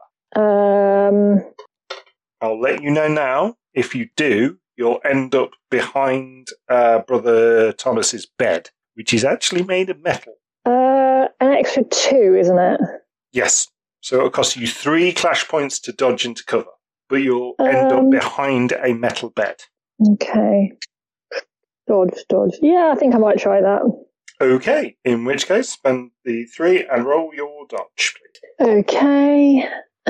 S1: I'll let you know now. If you do, you'll end up behind Brother Thomas's bed, which is actually made of metal.
S3: An extra 2, isn't it?
S1: Yes. So it'll cost you 3 clash points to dodge into cover, but you'll end up behind a metal bed.
S3: Okay. Dodge. Yeah, I think I might try that.
S1: Okay. In which case, spend the 3 and roll your dodge, please.
S3: Okay.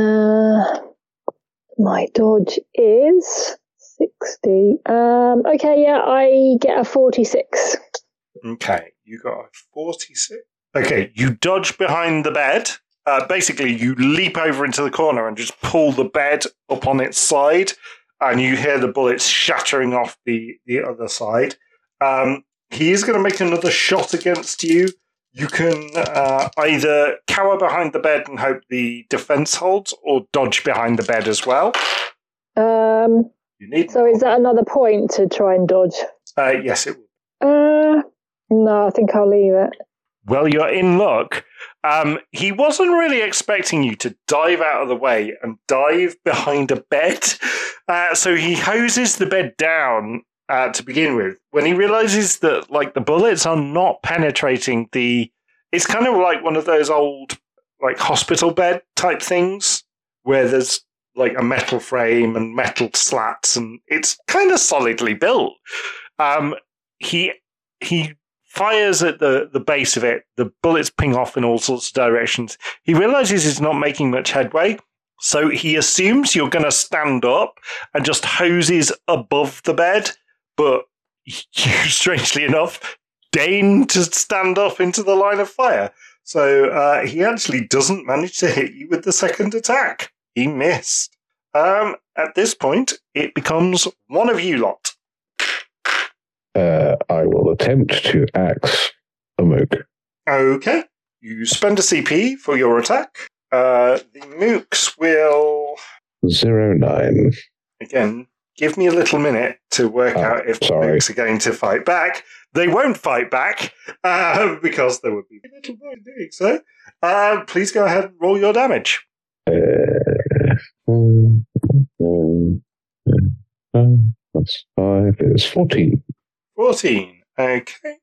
S3: My dodge is 60. Okay, yeah, I get a 46.
S1: Okay, you got a 46. Okay, you dodge behind the bed. Basically, you leap over into the corner and just pull the bed up on its side, and you hear the bullets shattering off the other side. He is going to make another shot against you. You can either cower behind the bed and hope the defense holds, or dodge behind the bed as well. You need.
S3: So is that another point to try and dodge?
S1: Yes, it will.
S3: No, I think I'll leave it.
S1: Well, you're in luck. He wasn't really expecting you to dive out of the way and dive behind a bed. So he hoses the bed down to begin with. When he realizes that, like, the bullets are not penetrating it's kind of like one of those old, like, hospital bed type things where there's like a metal frame and metal slats, and it's kind of solidly built. He fires at the base of it. The bullets ping off in all sorts of directions. He realizes he's not making much headway, so he assumes you're going to stand up and just hoses above the bed, but you, strangely enough, deign to stand up into the line of fire. So he actually doesn't manage to hit you with the second attack. He missed. At this point, it becomes one of you lot.
S4: I will attempt to axe a Moog.
S1: Okay. You spend a CP for your attack. The mooks will...
S4: 09.
S1: Again, give me a little minute to work out if the mooks are going to fight back. They won't fight back, because there would be a little point doing so. Please go ahead and roll your damage.
S4: That's 5 is 14.
S1: 14. Okay.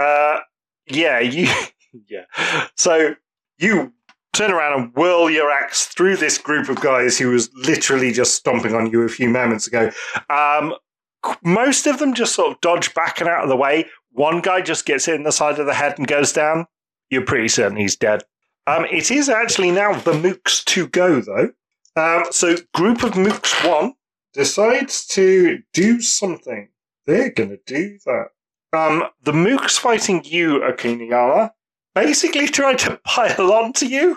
S1: Yeah. So you turn around and whirl your axe through this group of guys who was literally just stomping on you a few moments ago. most of them just sort of dodge back and out of the way. One guy just gets hit in the side of the head and goes down. You're pretty certain he's dead. It is actually now the Mooks to go, though. So group of Mooks 1 decides to do something. They're going to do that. The Mooks fighting you, Akiniyama, basically try to pile onto you.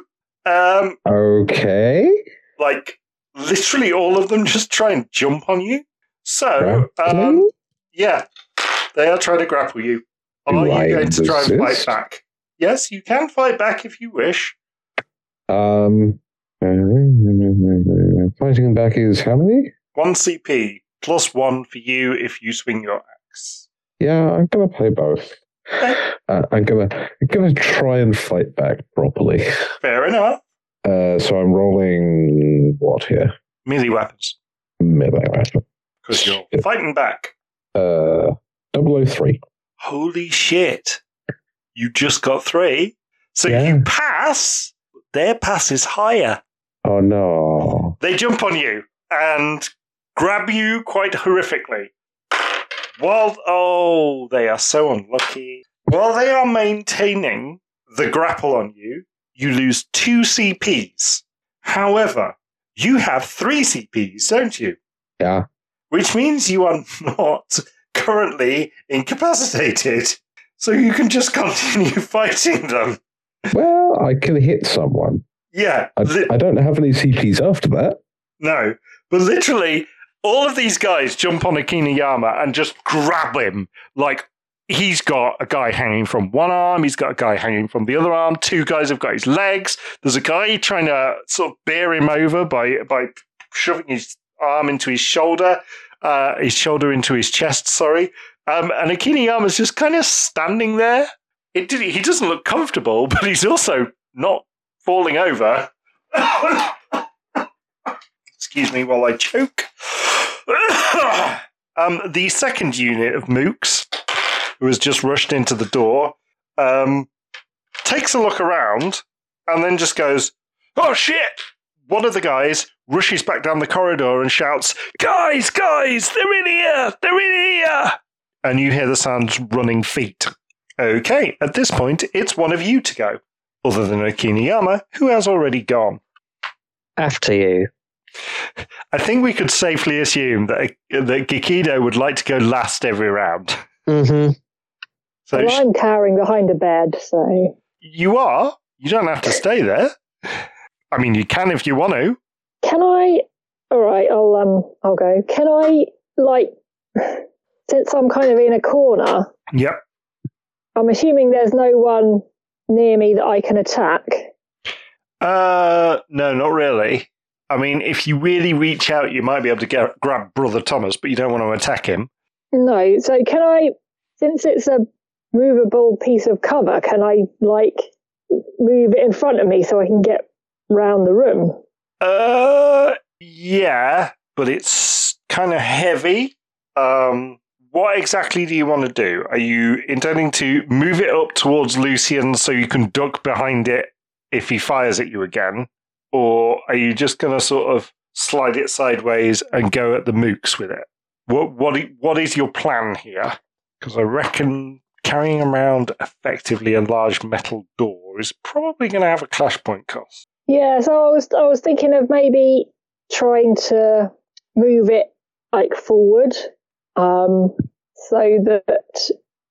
S4: Okay.
S1: Like, literally all of them just try and jump on you. So, yeah, they are trying to grapple you. Are you going to try and fight back? Yes, you can fight back if you wish.
S4: Fighting back is how many?
S1: 1 CP, plus 1 for you if you swing your axe.
S4: Yeah, I'm gonna play both.
S1: Okay.
S4: I'm gonna try and fight back properly.
S1: Fair enough.
S4: So I'm rolling what here?
S1: Melee weapons.
S4: Melee weapon.
S1: Because you're fighting back.
S4: 003.
S1: Holy shit. You just got 3. So
S4: Yeah.
S1: you pass, but their pass is higher.
S4: Oh no.
S1: They jump on you and grab you quite horrifically. They are so unlucky. While they are maintaining the grapple on you, you lose 2 CPs. However, you have 3 CPs, don't you?
S4: Yeah.
S1: Which means you are not currently incapacitated. So you can just continue fighting them.
S4: Well, I can hit someone.
S1: Yeah.
S4: I don't have any CPs after that.
S1: No. But literally, all of these guys jump on Akiniyama and just grab him. Like, he's got a guy hanging from one arm, he's got a guy hanging from the other arm, 2 guys have got his legs, there's a guy trying to sort of bear him over by shoving his arm into his shoulder into his chest, sorry. And Akiniyama's just kind of standing there. He doesn't look comfortable, but he's also not falling over. Excuse me while I choke. The second unit of Mooks, who has just rushed into the door, takes a look around and then just goes, "Oh shit!" One of the guys rushes back down the corridor and shouts, Guys, they're in here! They're in here! And you hear the sound of running feet. Okay, at this point, it's one of you to go, other than Akiniyama, who has already gone.
S5: After you.
S1: I think we could safely assume that Gikido would like to go last every round.
S5: Mm-hmm.
S1: So
S3: well, I'm cowering behind a bed, so...
S1: You are? You don't have to stay there. I mean, you can if you want to.
S3: Can I... All right, I'll go. Can I, since I'm kind of in a corner...
S1: Yep.
S3: I'm assuming there's no one near me that I can attack.
S1: No, not really. I mean, if you really reach out, you might be able to grab Brother Thomas, but you don't want to attack him.
S3: No, so can I, since it's a movable piece of cover, can I, move it in front of me so I can get round the room?
S1: Yeah, but it's kind of heavy. What exactly do you want to do? Are you intending to move it up towards Lucian so you can duck behind it if he fires at you again? Or are you just going to sort of slide it sideways and go at the Mooks with it? What is your plan here? Because I reckon carrying around effectively a large metal door is probably going to have a clash point cost.
S3: Yeah, so I was thinking of maybe trying to move it forward, so that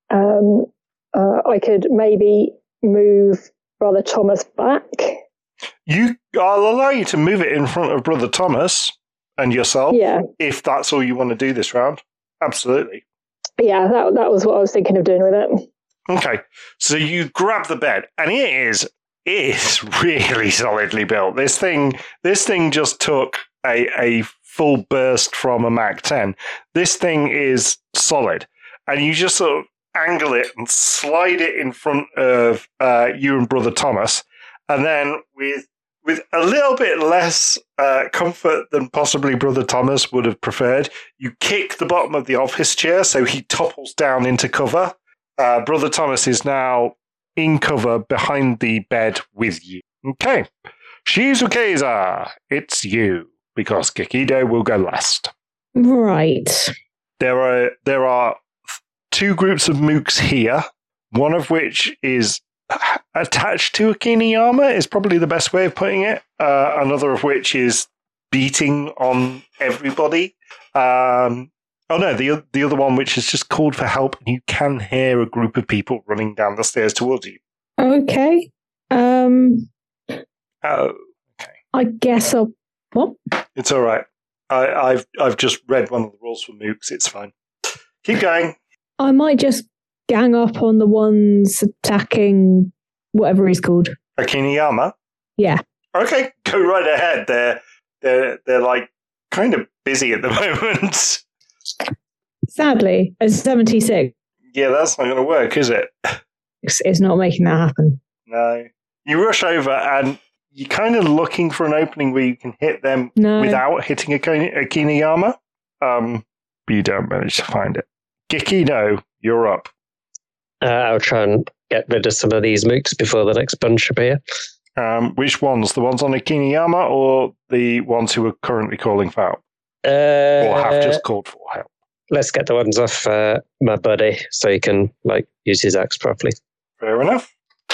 S3: I could maybe move Brother Thomas back.
S1: I'll allow you to move it in front of Brother Thomas and yourself, if that's all you want to do this round. Absolutely.
S3: Yeah, that was what I was thinking of doing with it.
S1: Okay, so you grab the bed, and it is really solidly built. This thing just took a full burst from a Mac-10. This thing is solid, and you just sort of angle it and slide it in front of you and Brother Thomas, and then with a little bit less comfort than possibly Brother Thomas would have preferred, you kick the bottom of the office chair so he topples down into cover. Brother Thomas is now in cover behind the bed with you. Okay. Shizukeza, it's you, because Gikido will go last.
S2: Right.
S1: There are two groups of mooks here, one of which is attached to Akiniyama, is probably the best way of putting it. Another of which is beating on everybody. The other one, which has just called for help, and you can hear a group of people running down the stairs towards you.
S2: Okay.
S1: Okay.
S2: I guess I'll... What?
S1: It's all right. I've just read one of the rules for mooks. It's fine. Keep going.
S2: I might just gang up on the ones attacking whatever he's called.
S1: Akiniyama?
S2: Yeah.
S1: Okay, go right ahead. They're like kind of busy at the moment.
S2: Sadly, a 76
S1: Yeah, that's not going to work, is it?
S2: is not making that happen.
S1: No. You rush over and you're kind of looking for an opening where you can hit them without hitting Akiniyama. But you don't manage to find it. Gikino, you're up.
S5: I'll try and get rid of some of these mooks before the next bunch appear.
S1: Which ones? The ones on Akiniyama or the ones who are currently calling for help? Or have just called for help?
S5: Let's get the ones off my buddy so he can use his axe properly.
S1: Fair enough.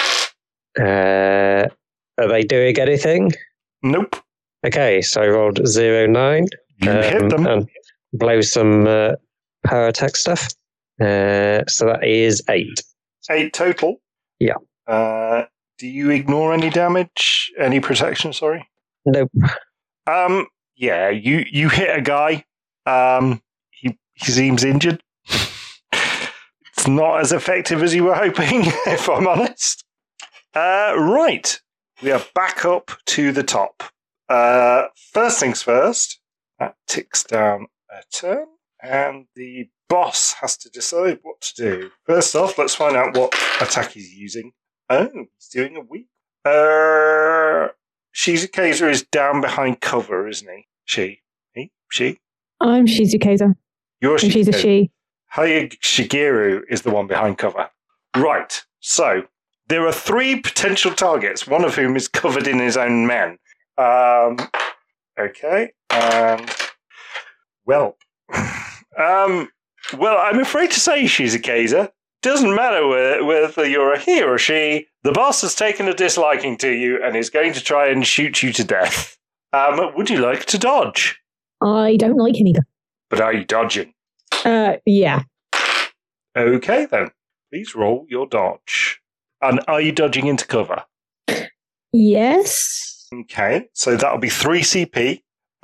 S5: Are they doing anything?
S1: Nope.
S5: Okay, so I rolled 0-9.
S1: You hit them.
S5: And blow some power attack stuff. So that is 8.
S1: 8 total?
S5: Yeah.
S1: Do you ignore any damage? Any protection, sorry?
S5: Nope.
S1: Yeah, you hit a guy. He seems injured. It's not as effective as you were hoping, if I'm honest. Right. We are back up to the top. First things first, that ticks down a turn, and the boss has to decide what to do. First off, let's find out what attack he's using. Oh, he's doing a weak. Shizukaza is down behind cover, isn't he? She?
S2: I'm Shizukaza.
S1: You're
S2: and she's a she.
S1: Shigeru is the one behind cover. Right, so there are 3 potential targets, one of whom is covered in his own men. Okay, well, I'm afraid to say, Shizukaza, doesn't matter whether you're a he or a she, the boss has taken a disliking to you and is going to try and shoot you to death. Would you like to dodge?
S2: I don't like him either.
S1: But are you dodging?
S2: Yeah.
S1: Okay, then. Please roll your dodge. And are you dodging into cover?
S2: Yes.
S1: Okay, so that'll be 3 CP.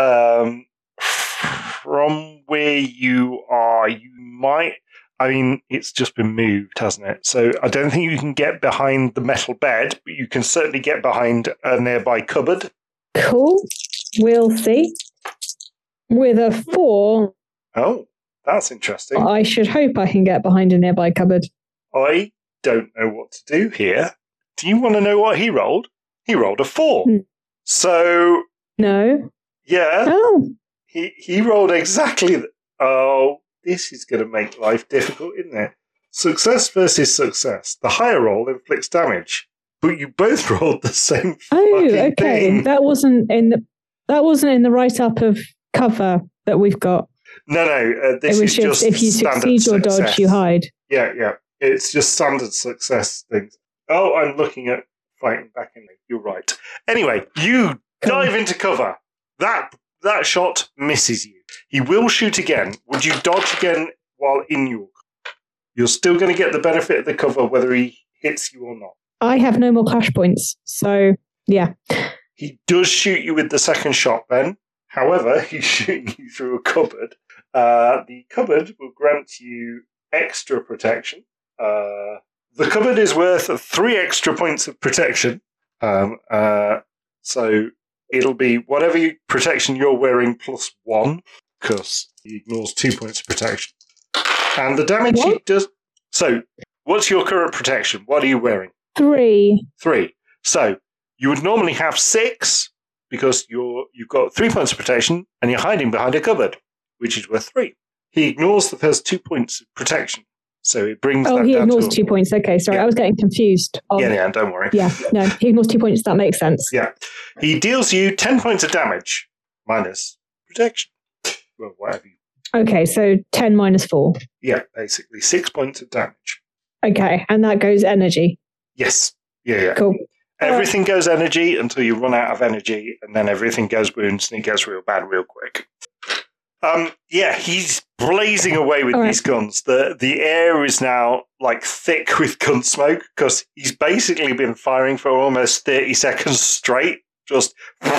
S1: From where you are, you might... it's just been moved, hasn't it? So I don't think you can get behind the metal bed, but you can certainly get behind a nearby cupboard.
S2: Cool. We'll see. With a 4...
S1: Oh, that's interesting.
S2: I should hope I can get behind a nearby cupboard.
S1: I don't know what to do here. Do you want to know what he rolled? He rolled a 4. So...
S2: No.
S1: Yeah.
S2: Oh.
S1: He rolled exactly... Oh, this is going to make life difficult, isn't it? Success versus success. The higher roll inflicts damage. But you both rolled the same fucking thing.
S2: That wasn't in the write-up of cover that we've got.
S1: No. This is just
S2: if you succeed your dodge, you hide.
S1: Yeah. It's just standard success things. Oh, I'm looking at fighting back in. You're right. Anyway, you dive into cover. That shot misses you. He will shoot again. Would you dodge again while in your cover? You're still going to get the benefit of the cover whether he hits you or not.
S2: I have no more clash points, so yeah.
S1: He does shoot you with the second shot, Ben. However, he's shooting you through a cupboard. The cupboard will grant you extra protection. The cupboard is worth 3 extra points of protection. So it'll be whatever protection you're wearing plus 1, because he ignores 2 points of protection. And the damage he does... So, what's your current protection? What are you wearing?
S2: 3.
S1: 3. So, you would normally have 6, because you've got 3 points of protection, and you're hiding behind a cupboard, which is worth 3. He ignores the first 2 points of protection. So it brings that down to...
S2: Oh, he ignores 2 points. Okay, sorry, I was getting confused.
S1: Yeah, don't worry.
S2: Yeah, no, he ignores 2 points. That makes sense.
S1: Yeah. He deals you 10 points of damage, minus protection. Well, whatever.
S2: Okay, so 10 minus 4.
S1: Yeah, basically 6 points of damage.
S2: Okay, and that goes energy.
S1: Yes. Yeah.
S2: Cool.
S1: Everything goes energy until you run out of energy, and then everything goes wounds, and it gets real bad real quick. He's blazing away with these guns. The air is now like thick with gun smoke because he's basically been firing for almost 30 seconds straight. Just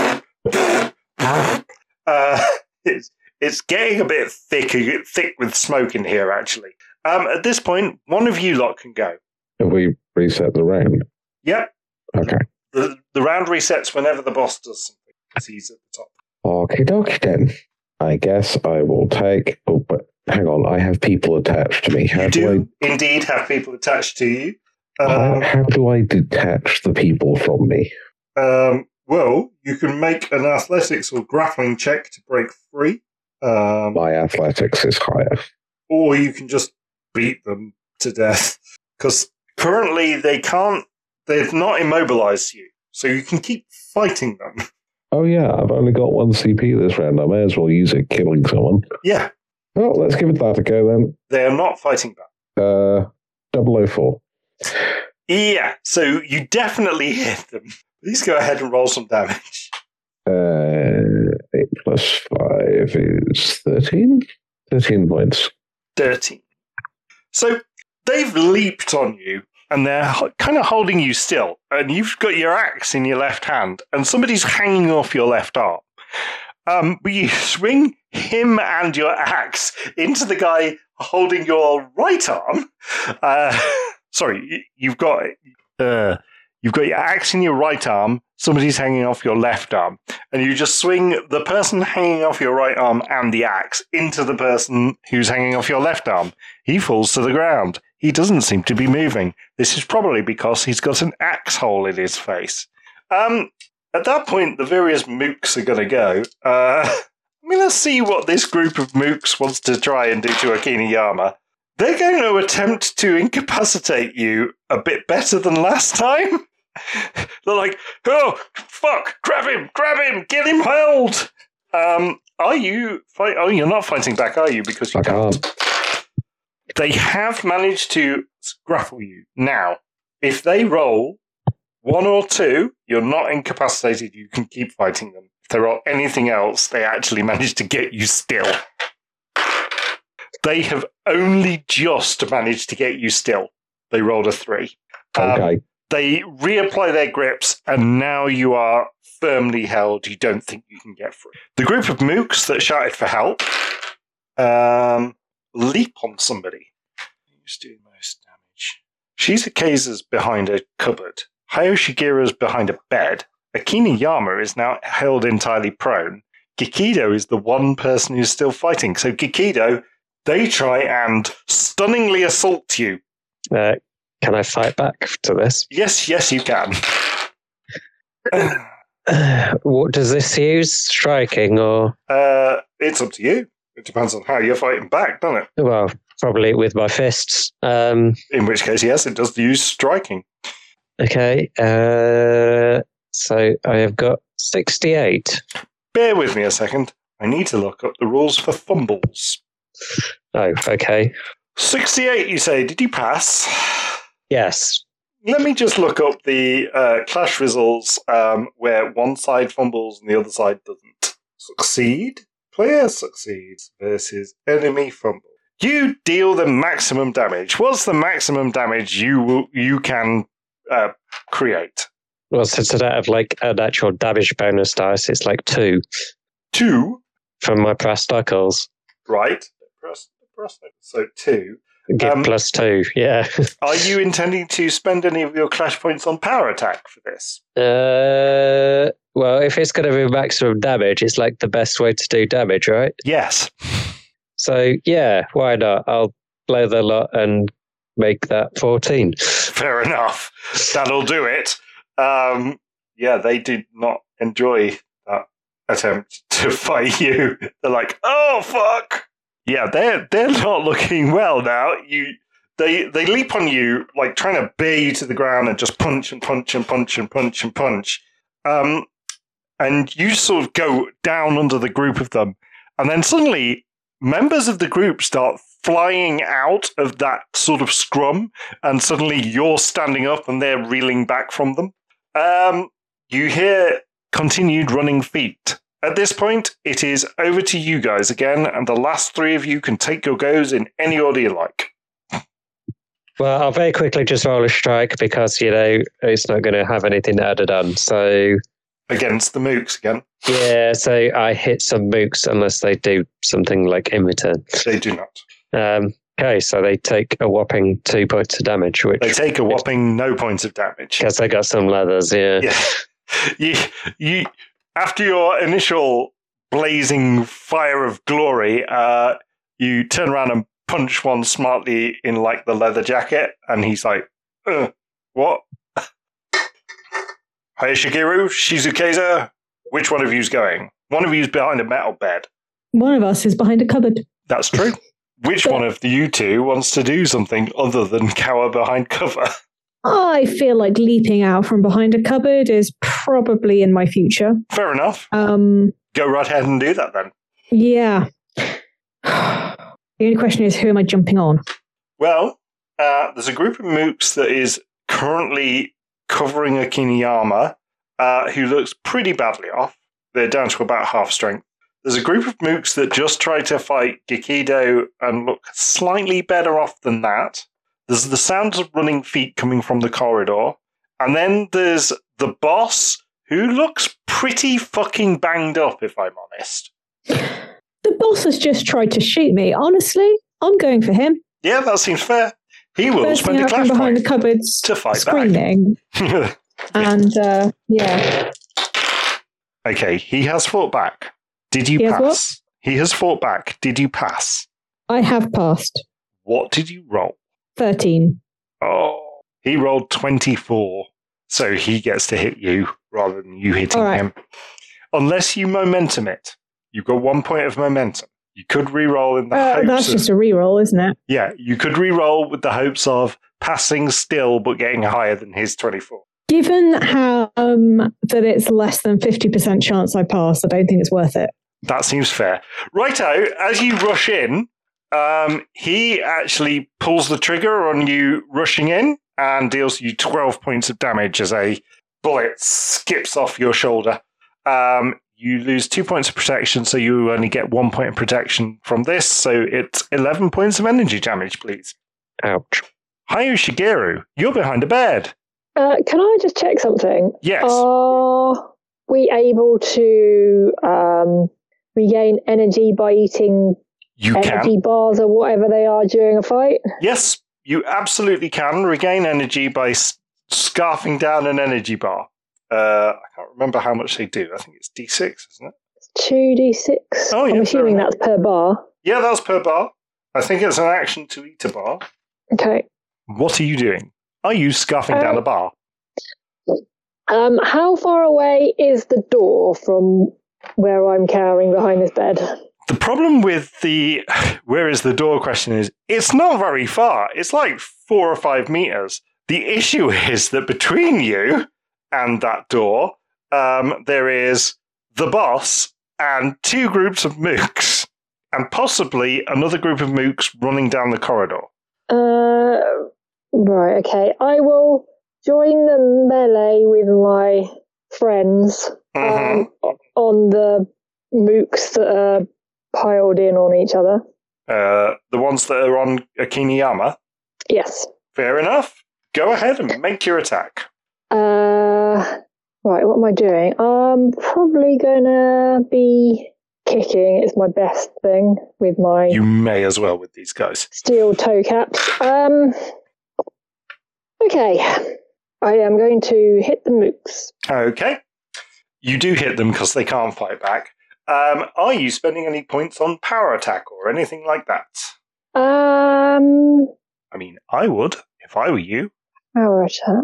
S1: it's getting a bit thick with smoke in here. Actually, at this point, one of you lot can go.
S4: Have we reset the round?
S1: Yep.
S4: Okay.
S1: The round resets whenever the boss does something. He's at the top.
S4: Okie dokie then. I guess I will take... Oh, but hang on. I have people attached to me.
S1: You do indeed have people attached to you.
S4: How do I detach the people from me?
S1: Well, you can make an athletics or grappling check to break free.
S4: My athletics is higher.
S1: Or you can just beat them to death. Because currently they've not immobilized you. So you can keep fighting them.
S4: Oh yeah, I've only got 1 CP this round. I may as well use it killing someone.
S1: Yeah.
S4: Well, let's give it that a go then.
S1: They are not fighting back.
S4: 004.
S1: Yeah, so you definitely hit them. Please go ahead and roll some damage.
S4: 8 plus 5 is 13? 13 points.
S1: 13. So they've leaped on you, and they're kind of holding you still. And you've got your axe in your left hand, and somebody's hanging off your left arm. But you swing him and your axe into the guy holding your right arm. Sorry, you've got your axe in your right arm. Somebody's hanging off your left arm, and you just swing the person hanging off your right arm and the axe into the person who's hanging off your left arm. He falls to the ground. He doesn't seem to be moving. This is probably because he's got an axe hole in his face. At that point, the various mooks are going to go. Let's see what this group of mooks wants to try and do to Akiniyama. They're going to attempt to incapacitate you a bit better than last time. They're like, oh, fuck, grab him, get him held. Are you fight? Oh, you're not fighting back, are you? Because you can't. They have managed to grapple you. Now, if they roll 1 or 2, you're not incapacitated. You can keep fighting them. If they roll anything else, they actually manage to get you still. They have only just managed to get you still. They rolled a 3.
S4: Okay.
S1: They reapply their grips, and now you are firmly held. You don't think you can get free. The group of mooks that shouted for help leap on somebody. Who's doing most damage? Shizukaza's behind a cupboard. Hayashigira's behind a bed. Akiniyama is now held entirely prone. Gikido is the one person who's still fighting. So Gikido, they try and stunningly assault you.
S5: Can I fight back to this?
S1: Yes, you can.
S5: What does this use? Striking or?
S1: It's up to you. It depends on how you're fighting back, doesn't it?
S5: Well, probably with my fists.
S1: In which case, yes, it does use striking.
S5: Okay. So I have got 68.
S1: Bear with me a second. I need to look up the rules for fumbles.
S5: Oh, okay.
S1: 68, you say. Did you pass?
S5: Yes.
S1: Let me just look up the clash results where one side fumbles and the other side doesn't. Succeed. Player succeeds versus enemy fumble. You deal the maximum damage. What's the maximum damage you can create?
S5: Well, since I don't have like an actual damage bonus dice, it's like 2.
S1: 2?
S5: From my prosticles.
S1: Right. So 2.
S5: Give plus 2, yeah.
S1: Are you intending to spend any of your clash points on power attack for this?
S5: Well, if it's going to be maximum damage, it's like the best way to do damage, right?
S1: Yes.
S5: So, yeah, why not? I'll blow the lot and make that 14.
S1: Fair enough. That'll do it. Yeah, they did not enjoy that attempt to fight you. They're like, oh, fuck. Yeah, they're not looking well now. They leap on you, like trying to bear you to the ground and just punch and punch and punch and punch and punch. And you sort of go down under the group of them. And then suddenly members of the group start flying out of that sort of scrum, and suddenly you're standing up and they're reeling back from them. You hear continued running feet. At this point, it is over to you guys again, and the last three of you can take your goes in any order you like.
S5: Well, I'll very quickly just roll a strike because, it's not going to have anything added on. So
S1: Against the mooks again.
S5: yeah, so I hit some mooks unless they do something like in return.
S1: They do not.
S5: Okay, so they take a whopping 2 points of damage, which
S1: They take a whopping no points of damage.
S5: because they got some leathers. Yeah.
S1: Yeah. You after your initial blazing fire of glory, you turn around and punch one smartly in like the leather jacket, and he's like, what? Hey, Shigeru, Shizukeza, which one of you's going? One of you's behind a metal bed.
S2: One of us is behind a cupboard.
S1: That's true. Which one of you two wants to do something other than cower behind cover?
S2: I feel like leaping out from behind a cupboard is probably in my future.
S1: Fair enough.
S2: Um,
S1: Go right ahead and do that then.
S2: yeah. The only question is, who am I jumping on?
S1: Well, there's a group of mooks that is currently covering Akiniyama, who looks pretty badly off. They're down to about half strength. There's a group of mooks that just tried to fight Gikido and look slightly better off than that. There's the sounds of running feet coming from the corridor. And then there's the boss, who looks pretty fucking banged up, if I'm honest.
S2: The boss has just tried to shoot me. Honestly, I'm going for him.
S1: Yeah, that seems fair. He will
S2: Bursting
S1: spend a
S2: out from
S1: clash
S2: behind the
S1: point
S2: cupboards,
S1: to fight
S2: screaming.
S1: back.
S2: And, yeah.
S1: Okay, he has fought back. Did you
S2: He has
S1: pass?
S2: what?
S1: He has fought back. Did you pass?
S2: I have passed.
S1: What did you roll?
S2: 13.
S1: Oh, he rolled 24, so he gets to hit you rather than you hitting
S2: All right.
S1: him. Unless you momentum it. You've got 1 point of momentum. You could re-roll in the hopes
S2: That's
S1: of...
S2: just a reroll, isn't it?
S1: Yeah, you could re-roll with the hopes of passing still but getting higher than his 24.
S2: Given how that it's less than 50% chance I pass, I don't think it's worth it.
S1: That seems fair. Righto, as you rush in, he actually pulls the trigger on you rushing in and deals you 12 points of damage as a bullet skips off your shoulder. You lose 2 points of protection, so you only get 1 point of protection from this, so it's 11 points of energy damage, please.
S5: Ouch.
S1: Hayu Shigeru, you're behind a bed.
S3: Can I just check something?
S1: Yes.
S3: Are we able to regain energy by eating
S1: You
S3: energy
S1: can.
S3: bars or whatever they are during a fight?
S1: Yes, you absolutely can regain energy by scarfing down an energy bar. I can't remember how much they do. I think it's D6, isn't it?
S3: It's 2d6.
S1: Oh, yeah,
S3: I'm assuming
S1: fair
S3: that's per bar.
S1: Yeah, that's per bar. I think it's an action to eat a bar.
S3: Okay.
S1: What are you doing? Are you scarfing down a bar?
S3: How far away is the door from where I'm cowering behind this bed?
S1: The problem with the where is the door question is it's not very far. It's like 4 or 5 meters. The issue is that between you and that door, there is the boss and 2 groups of mooks, and possibly another group of mooks running down the corridor.
S3: Right, okay. I will join the melee with my friends
S1: Mhm.
S3: on the mooks that are piled in on each other.
S1: The ones that are on Akiniyama.
S3: Yes.
S1: Fair enough. Go ahead and make your attack.
S3: Right, what am I doing? I'm probably gonna be kicking. It's my best thing with my
S1: You may as well with these guys.
S3: steel toe caps. Okay. I am going to hit the mooks.
S1: Okay. You do hit them because they can't fight back. Are you spending any points on power attack or anything like that? I mean, I would if I were you.
S3: Power attack.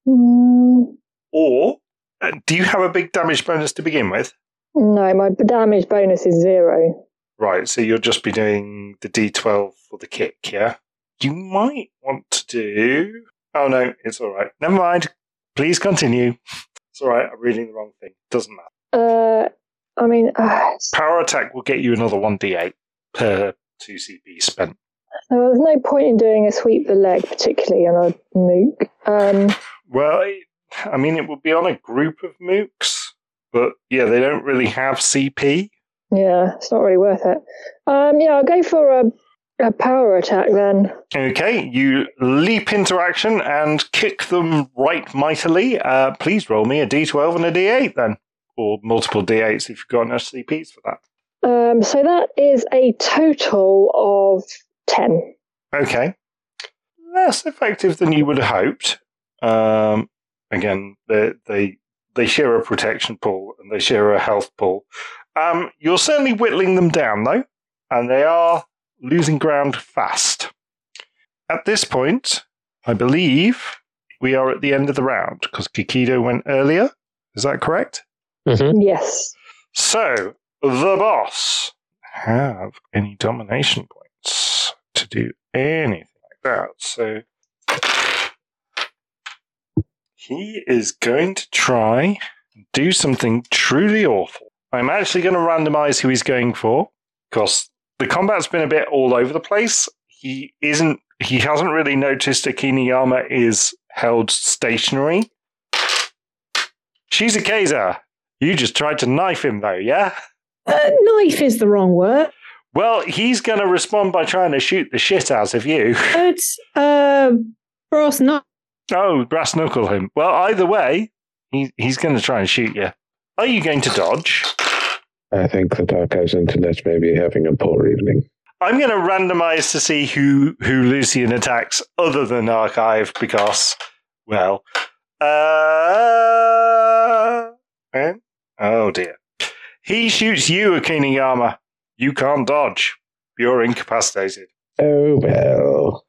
S1: Or do you have a big damage bonus to begin with?
S3: No, my damage bonus is 0.
S1: Right, so you'll just be doing the D12 for the kick, yeah? You might want to do... Oh no, it's alright. Never mind. Please continue. It's alright, I'm reading the wrong thing. Doesn't matter.
S3: I mean,
S1: Power attack will get you another 1d8. per 2 CP spent.
S3: So there's no point in doing a sweep the leg, particularly on a mook.
S1: Well, I mean, it would be on a group of mooks, but yeah, they don't really have CP.
S3: Yeah, it's not really worth it. I'll go for a power attack then.
S1: Okay, you leap into action and kick them right mightily. Please roll me a D12 and a D8 then, or multiple D8s if you've got enough CPs for that.
S3: So that is a total of 10.
S1: Okay. Less effective than you would have hoped. Again, they share a protection pool and they share a health pool. You're certainly whittling them down, though, and they are losing ground fast. At this point, I believe we are at the end of the round, because Kikido went earlier. Is that correct?
S5: Mm-hmm.
S3: Yes.
S1: So, the boss have any domination points to do anything like that. So, he is going to try and do something truly awful. I'm actually going to randomize who he's going for, because the combat's been a bit all over the place. He hasn't really noticed Akiniyama is held stationary. Shizukeza, you just tried to knife him though, yeah?
S2: Knife is the wrong word.
S1: Well, he's going to respond by trying to shoot the shit out of you.
S2: It's brass knuckle.
S1: Oh, brass knuckle him. Well, either way, he's going to try and shoot you. Are you going to dodge?
S4: I think the Darko's internet may be having a poor evening.
S1: I'm going to randomize to see who Lucian attacks other than Archive because, well, oh dear. He shoots you, Akiniyama. You can't dodge. You're incapacitated.
S4: Oh, well.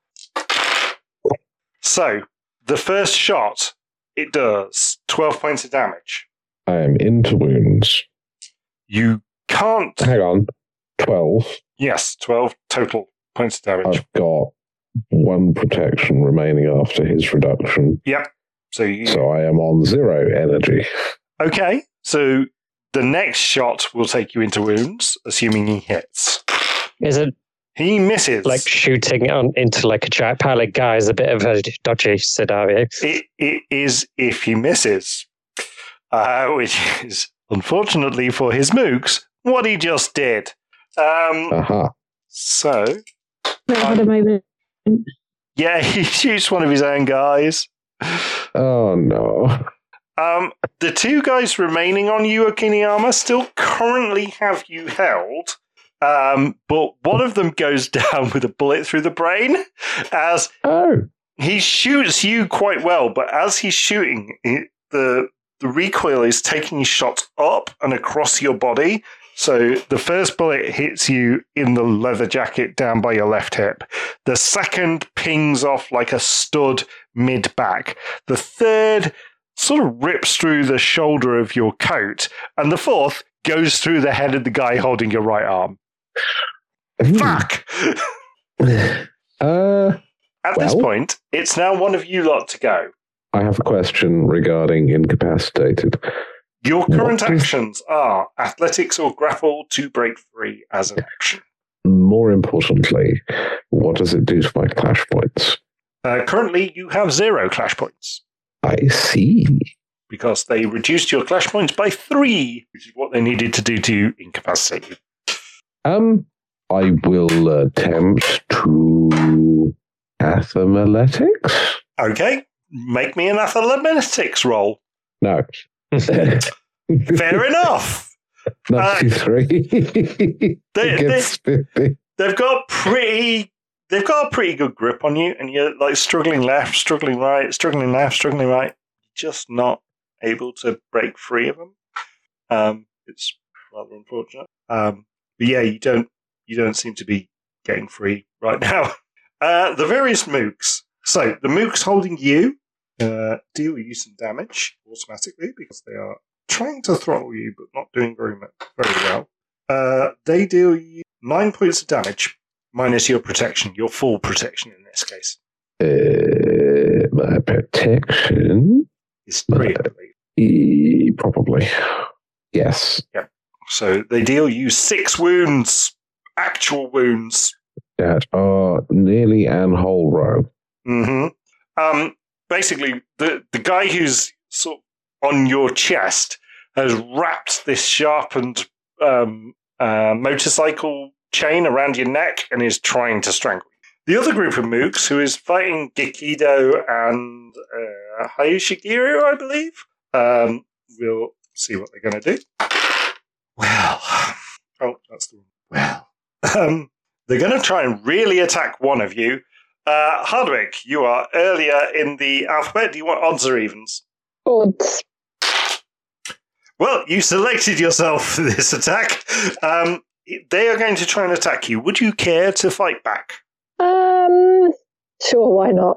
S1: So, the first shot, it does 12 points of damage.
S4: I am into wounds.
S1: You can't...
S4: Hang on. 12?
S1: Yes, 12 total points of damage.
S4: I've got 1 protection remaining after his reduction.
S1: Yep. So
S4: I am on 0 energy.
S1: Okay, so the next shot will take you into wounds, assuming he hits.
S5: Is it
S1: He misses.
S5: like shooting into like a giant pile of guys? A bit of a dodgy scenario.
S1: It is if he misses, which is, unfortunately for his mooks, what he just did. So,
S2: At a moment.
S1: yeah, he shoots one of his own guys.
S4: Oh, no.
S1: The 2 guys remaining on you, Akiniyama, still currently have you held, but one of them goes down with a bullet through the brain as he shoots you quite well, but as he's shooting, the recoil is taking shots up and across your body. So the first bullet hits you in the leather jacket down by your left hip. The second pings off like a stud mid-back. The third sort of rips through the shoulder of your coat. And the fourth goes through the head of the guy holding your right arm. Fuck! At this point, it's now one of you lot to go.
S4: I have a question regarding incapacitated.
S1: Your current actions are athletics or grapple to break free as an action.
S4: More importantly, what does it do to my clash points?
S1: Currently, you have 0 clash points.
S4: I see.
S1: Because they reduced your clash points by 3, which is what they needed to do to incapacitate you.
S4: I will attempt to athletics.
S1: Okay, make me an athletics roll.
S4: No.
S1: Fair enough.
S4: 93.
S1: They've got a pretty good grip on you, and you're like struggling left, struggling right, struggling left, struggling right. Just not able to break free of them. It's rather unfortunate. But yeah, you don't seem to be getting free right now. The various mooks. So the mooks holding you deal you some damage automatically because they are trying to throttle you, but not doing very well. They deal you 9 points of damage minus your protection, your full protection in this case.
S4: My protection
S1: is 3, I believe.
S4: Probably. Yes.
S1: Yep. So they deal you 6 wounds actual wounds.
S4: That are nearly an whole row.
S1: Mm-hmm. Basically, the guy who's sort of on your chest has wrapped this sharpened motorcycle chain around your neck and is trying to strangle you. The other group of mooks, who is fighting Gekido and Hayashigiru, I believe, we'll see what they're going to do. Well, that's the well. They're going to try and really attack one of you. Hardwick, you are earlier in the alphabet. Do you want odds or evens?
S3: Odds.
S1: Well, you selected yourself for this attack. They are going to try and attack you. Would you care to fight back?
S3: Sure, why not?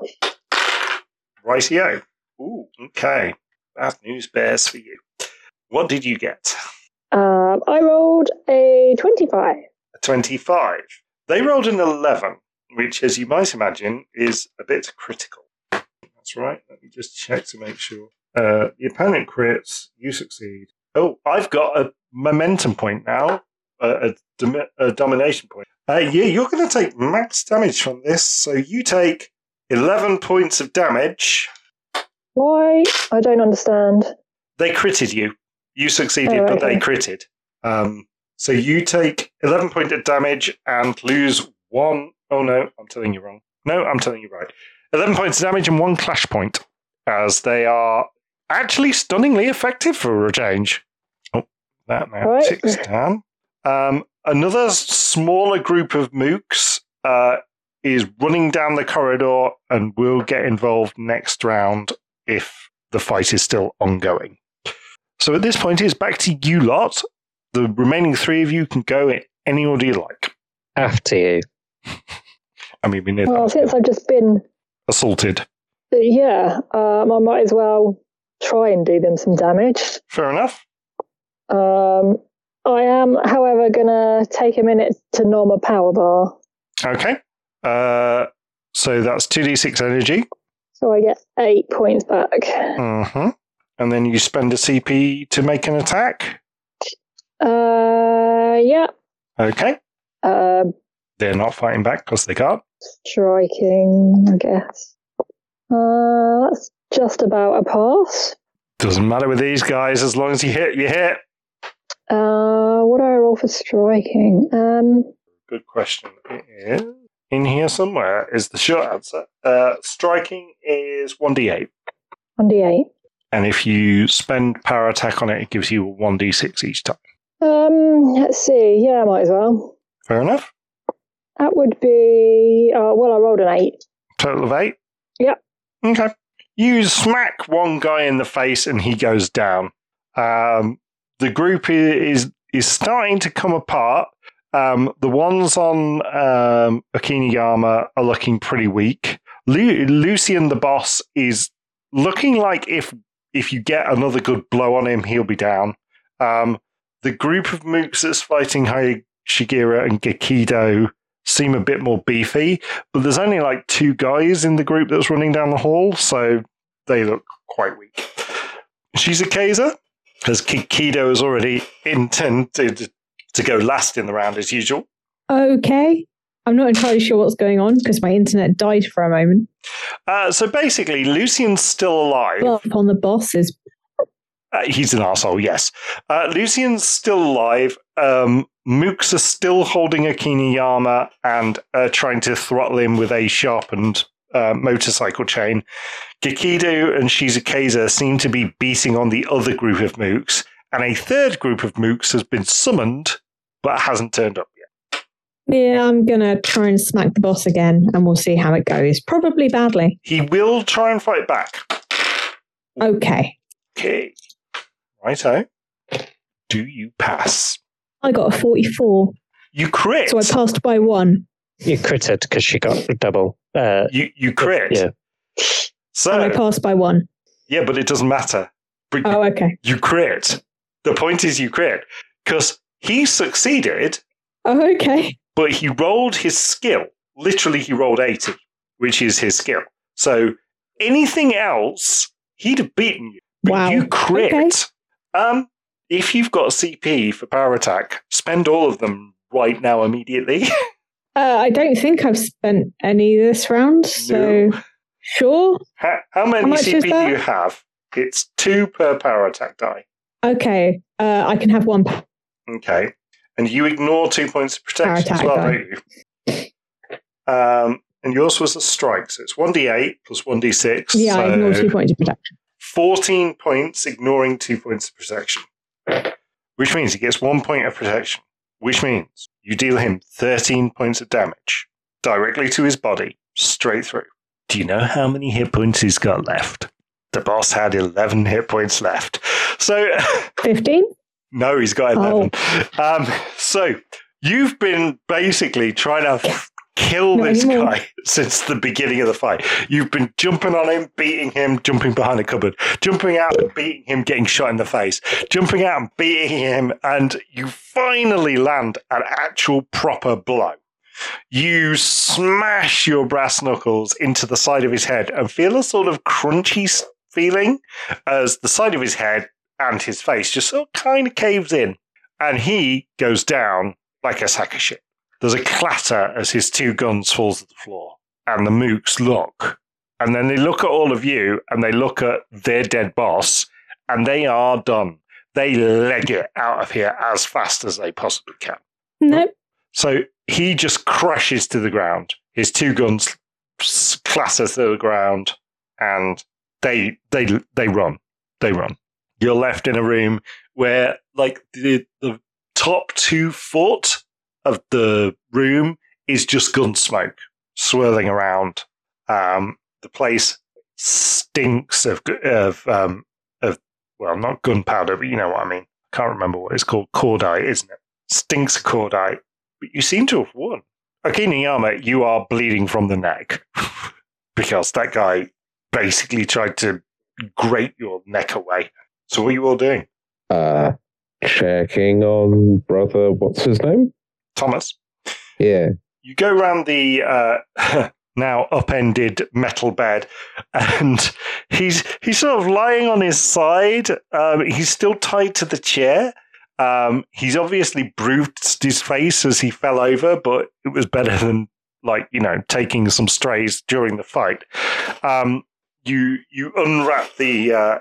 S1: Rightio. Ooh, okay. Bad news bears for you. What did you get?
S3: I rolled a 25.
S1: A 25. They rolled an 11, which, as you might imagine, is a bit critical. That's right. Let me just check to make sure. The opponent crits, you succeed. Oh, I've got a momentum point now, a domination point. Yeah, you're going to take max damage from this, so you take 11 points of damage.
S3: Why? I don't understand.
S1: They critted you. You succeeded, but they critted. So you take 11 points of damage and lose one... Oh, no, I'm telling you wrong. No, I'm telling you right. 11 points of damage and 1 clash point, as they are actually stunningly effective for a change. Oh, that now ticks down. Another smaller group of mooks is running down the corridor and will get involved next round if the fight is still ongoing. So at this point, it's back to you lot. The remaining 3 of you can go in any order you like.
S5: After you.
S1: I mean, we know
S3: well, since I've just been
S1: assaulted.
S3: Yeah, I might as well try and do them some damage.
S1: Fair enough.
S3: I am, however, going to take a minute to nom a power bar.
S1: Okay. So that's 2d6 energy.
S3: So I get 8 points back.
S1: Mm-hmm. And then you spend a CP to make an attack?
S3: Yeah.
S1: Okay. They're not fighting back because they can't.
S3: Striking, I guess. That's just about a pass.
S1: Doesn't matter with these guys, as long as you hit, you hit.
S3: What do I roll for striking?
S1: Good question. It is in here somewhere is the short answer. Striking is 1d8.
S3: 1d8.
S1: And if you spend power attack on it, it gives you a 1d6 each time.
S3: Let's see. Yeah, I might as well.
S1: Fair enough.
S3: That would be... well, I rolled an 8.
S1: Total of 8?
S3: Yep.
S1: Okay. You smack one guy in the face and he goes down. The group is starting to come apart. The ones on Akiniyama are looking pretty weak. Lucian, the boss, is looking like if you get another good blow on him, he'll be down. The group of mooks that's fighting Hayashigira and Gekido seem a bit more beefy, but there's only like 2 guys in the group that's running down the hall, so they look quite weak. Shizukeza, as Gekido has already intended to go last in the round as usual.
S2: Okay. I'm not entirely sure what's going on because my internet died for a moment.
S1: So basically, Lucian's still alive.
S2: Well, upon the boss is...
S1: he's an arsehole, yes. Lucian's still alive. Mooks are still holding Akiniyama and trying to throttle him with a sharpened motorcycle chain. Gekido and Shizukeza seem to be beating on the other group of mooks, and a third group of mooks has been summoned but hasn't turned up yet.
S2: Yeah, I'm going to try and smack the boss again, and we'll see how it goes. Probably badly.
S1: He will try and fight back.
S2: Okay.
S1: Okay. Righto. Do you pass?
S2: I got a 44.
S1: You crit.
S2: So I passed by 1.
S5: You critted because she got a double.
S1: You crit.
S5: Yeah.
S1: So
S2: and I passed by 1.
S1: Yeah, but it doesn't matter. But
S2: okay.
S1: You crit. The point is you crit. Because he succeeded.
S2: Oh, okay.
S1: But he rolled his skill. Literally, he rolled 80, which is his skill. So anything else, he'd have beaten you. But
S2: wow.
S1: You crit.
S2: Okay.
S1: If you've got a CP for power attack, spend all of them right now immediately?
S2: I don't think I've spent any this round, so
S1: No.
S2: sure.
S1: How many
S2: much is
S1: CP
S2: that?
S1: do you have? It's 2 per power attack die.
S2: Okay, I can have one
S1: Okay. And you ignore 2 points of protection as
S2: Power
S1: well,
S2: attack
S1: don't you? And yours was a strike, so it's 1d8 plus 1d6.
S2: Yeah,
S1: so
S2: I ignore 2 points of protection.
S1: 14 points, ignoring 2 points of protection. Which means he gets 1 point of protection. Which means you deal him 13 points of damage directly to his body, straight through. Do you know how many hit points he's got left? The boss had 11 hit points left. So
S2: 15?
S1: No, he's got 11. So you've been basically trying to kill this guy since the beginning of the fight. You've been jumping on him, beating him, jumping behind a cupboard, jumping out and beating him, getting shot in the face, jumping out and beating him, and you finally land an actual proper blow. You smash your brass knuckles into the side of his head and feel a sort of crunchy feeling as the side of his head and his face just sort of kind of caves in, and he goes down like a sack of shit. There's a clatter as his 2 guns falls to the floor, and the mooks look, and then they look at all of you, and they look at their dead boss, and they are done. They leg it out of here as fast as they possibly can.
S2: Nope.
S1: So he just crashes to the ground. His 2 guns clatter to the ground, and they run. They run. You're left in a room where, like, the top 2 foot of the room is just gun smoke swirling around. The place stinks of well, not gunpowder, but you know what I mean. I can't remember what it's called. Cordite, isn't it? Stinks of cordite. But you seem to have won. Akiniyama, you are bleeding from the neck because that guy basically tried to grate your neck away. So what are you all doing?
S4: Checking on brother, what's his name?
S1: Thomas.
S4: Yeah.
S1: You go round the now upended metal bed, and he's sort of lying on his side. He's still tied to the chair. He's obviously bruised his face as he fell over, but it was better than, like, you know, taking some strays during the fight. You unwrap the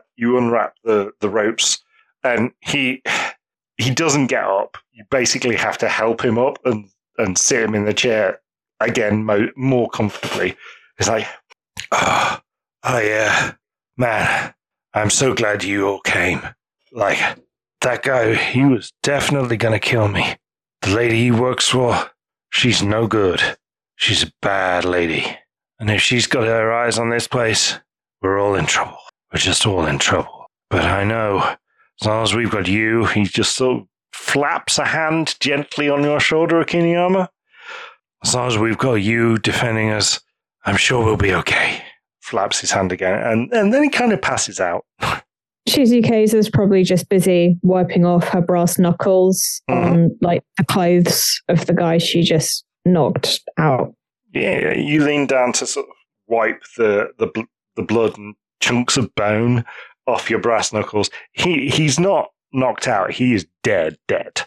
S1: ropes, and he doesn't get up. You basically have to help him up and sit him in the chair again more comfortably. It's like, oh yeah, man, I'm so glad you all came. Like, that guy, he was definitely going to kill me. The lady he works for, she's no good. She's a bad lady. And if she's got her eyes on this place, we're all in trouble. We're just all in trouble. But I know, as long as we've got you, he just sort of flaps a hand gently on your shoulder, Akiniyama. As long as we've got you defending us, I'm sure we'll be okay. Flaps his hand again, and then he kind of passes out.
S2: Shizuka's probably just busy wiping off her brass knuckles on, like, the clothes of the guy she just knocked out.
S1: Yeah, you lean down to sort of wipe the blood and chunks of bone off your brass knuckles. He's not knocked out. He is dead.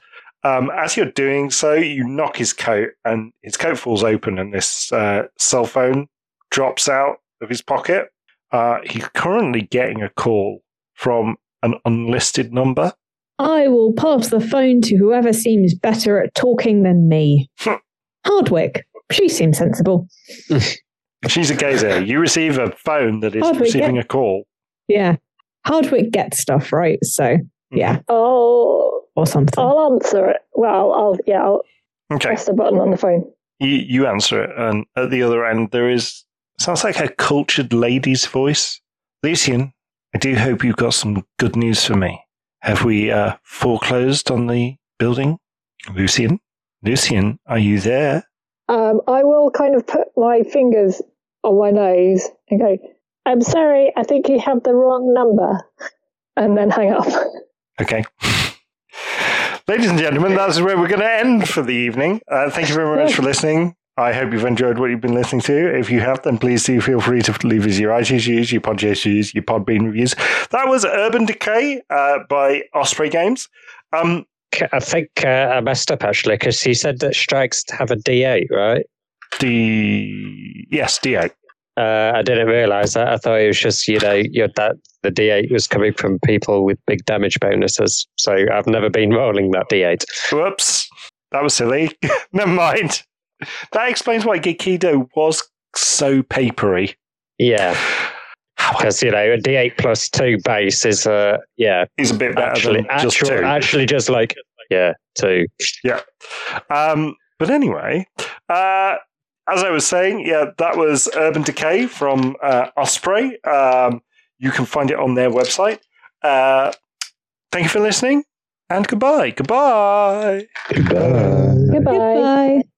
S1: As you're doing so, you knock his coat, and his coat falls open, and this cell phone drops out of his pocket. He's currently getting a call from an unlisted number.
S2: I will pass the phone to whoever seems better at talking than me. Hardwick. She seems sensible.
S1: She's a gazer. You receive a phone that is receiving a call.
S2: Yeah. Hardwick gets stuff, right? So, yeah.
S3: Oh.
S2: Or something.
S3: I'll answer it. Well, I'll press the button on the phone.
S1: You answer it, and at the other end there sounds like a cultured lady's voice. Lucian, I do hope you've got some good news for me. Have we foreclosed on the building? Lucian, are you there?
S3: I will kind of put my fingers on my nose and go, I'm sorry, I think you have the wrong number. And then hang up.
S1: Okay. Ladies and gentlemen, that's where we're going to end for the evening. Thank you very much for listening. I hope you've enjoyed what you've been listening to. If you have, then please do feel free to leave us your iTunes reviews, your Podchaser reviews, your Podbean reviews. That was Urban Decay by Osprey Games.
S5: I messed up actually because he said that strikes have a D8, right?
S1: Yes, D8.
S5: I didn't realise that. I thought it was just that the D8 was coming from people with big damage bonuses. So I've never been rolling that D8.
S1: Whoops, that was silly. Never mind. That explains why Gekido was so papery.
S5: Yeah. Because, a D8 plus 2 base is,
S1: He's a bit better than just 2.
S5: Actually, just 2.
S1: Yeah. But anyway, as I was saying, that was Urban Decay from Osprey. You can find it on their website. Thank you for listening, and goodbye. Goodbye.
S4: Goodbye.
S3: Goodbye.
S2: Goodbye.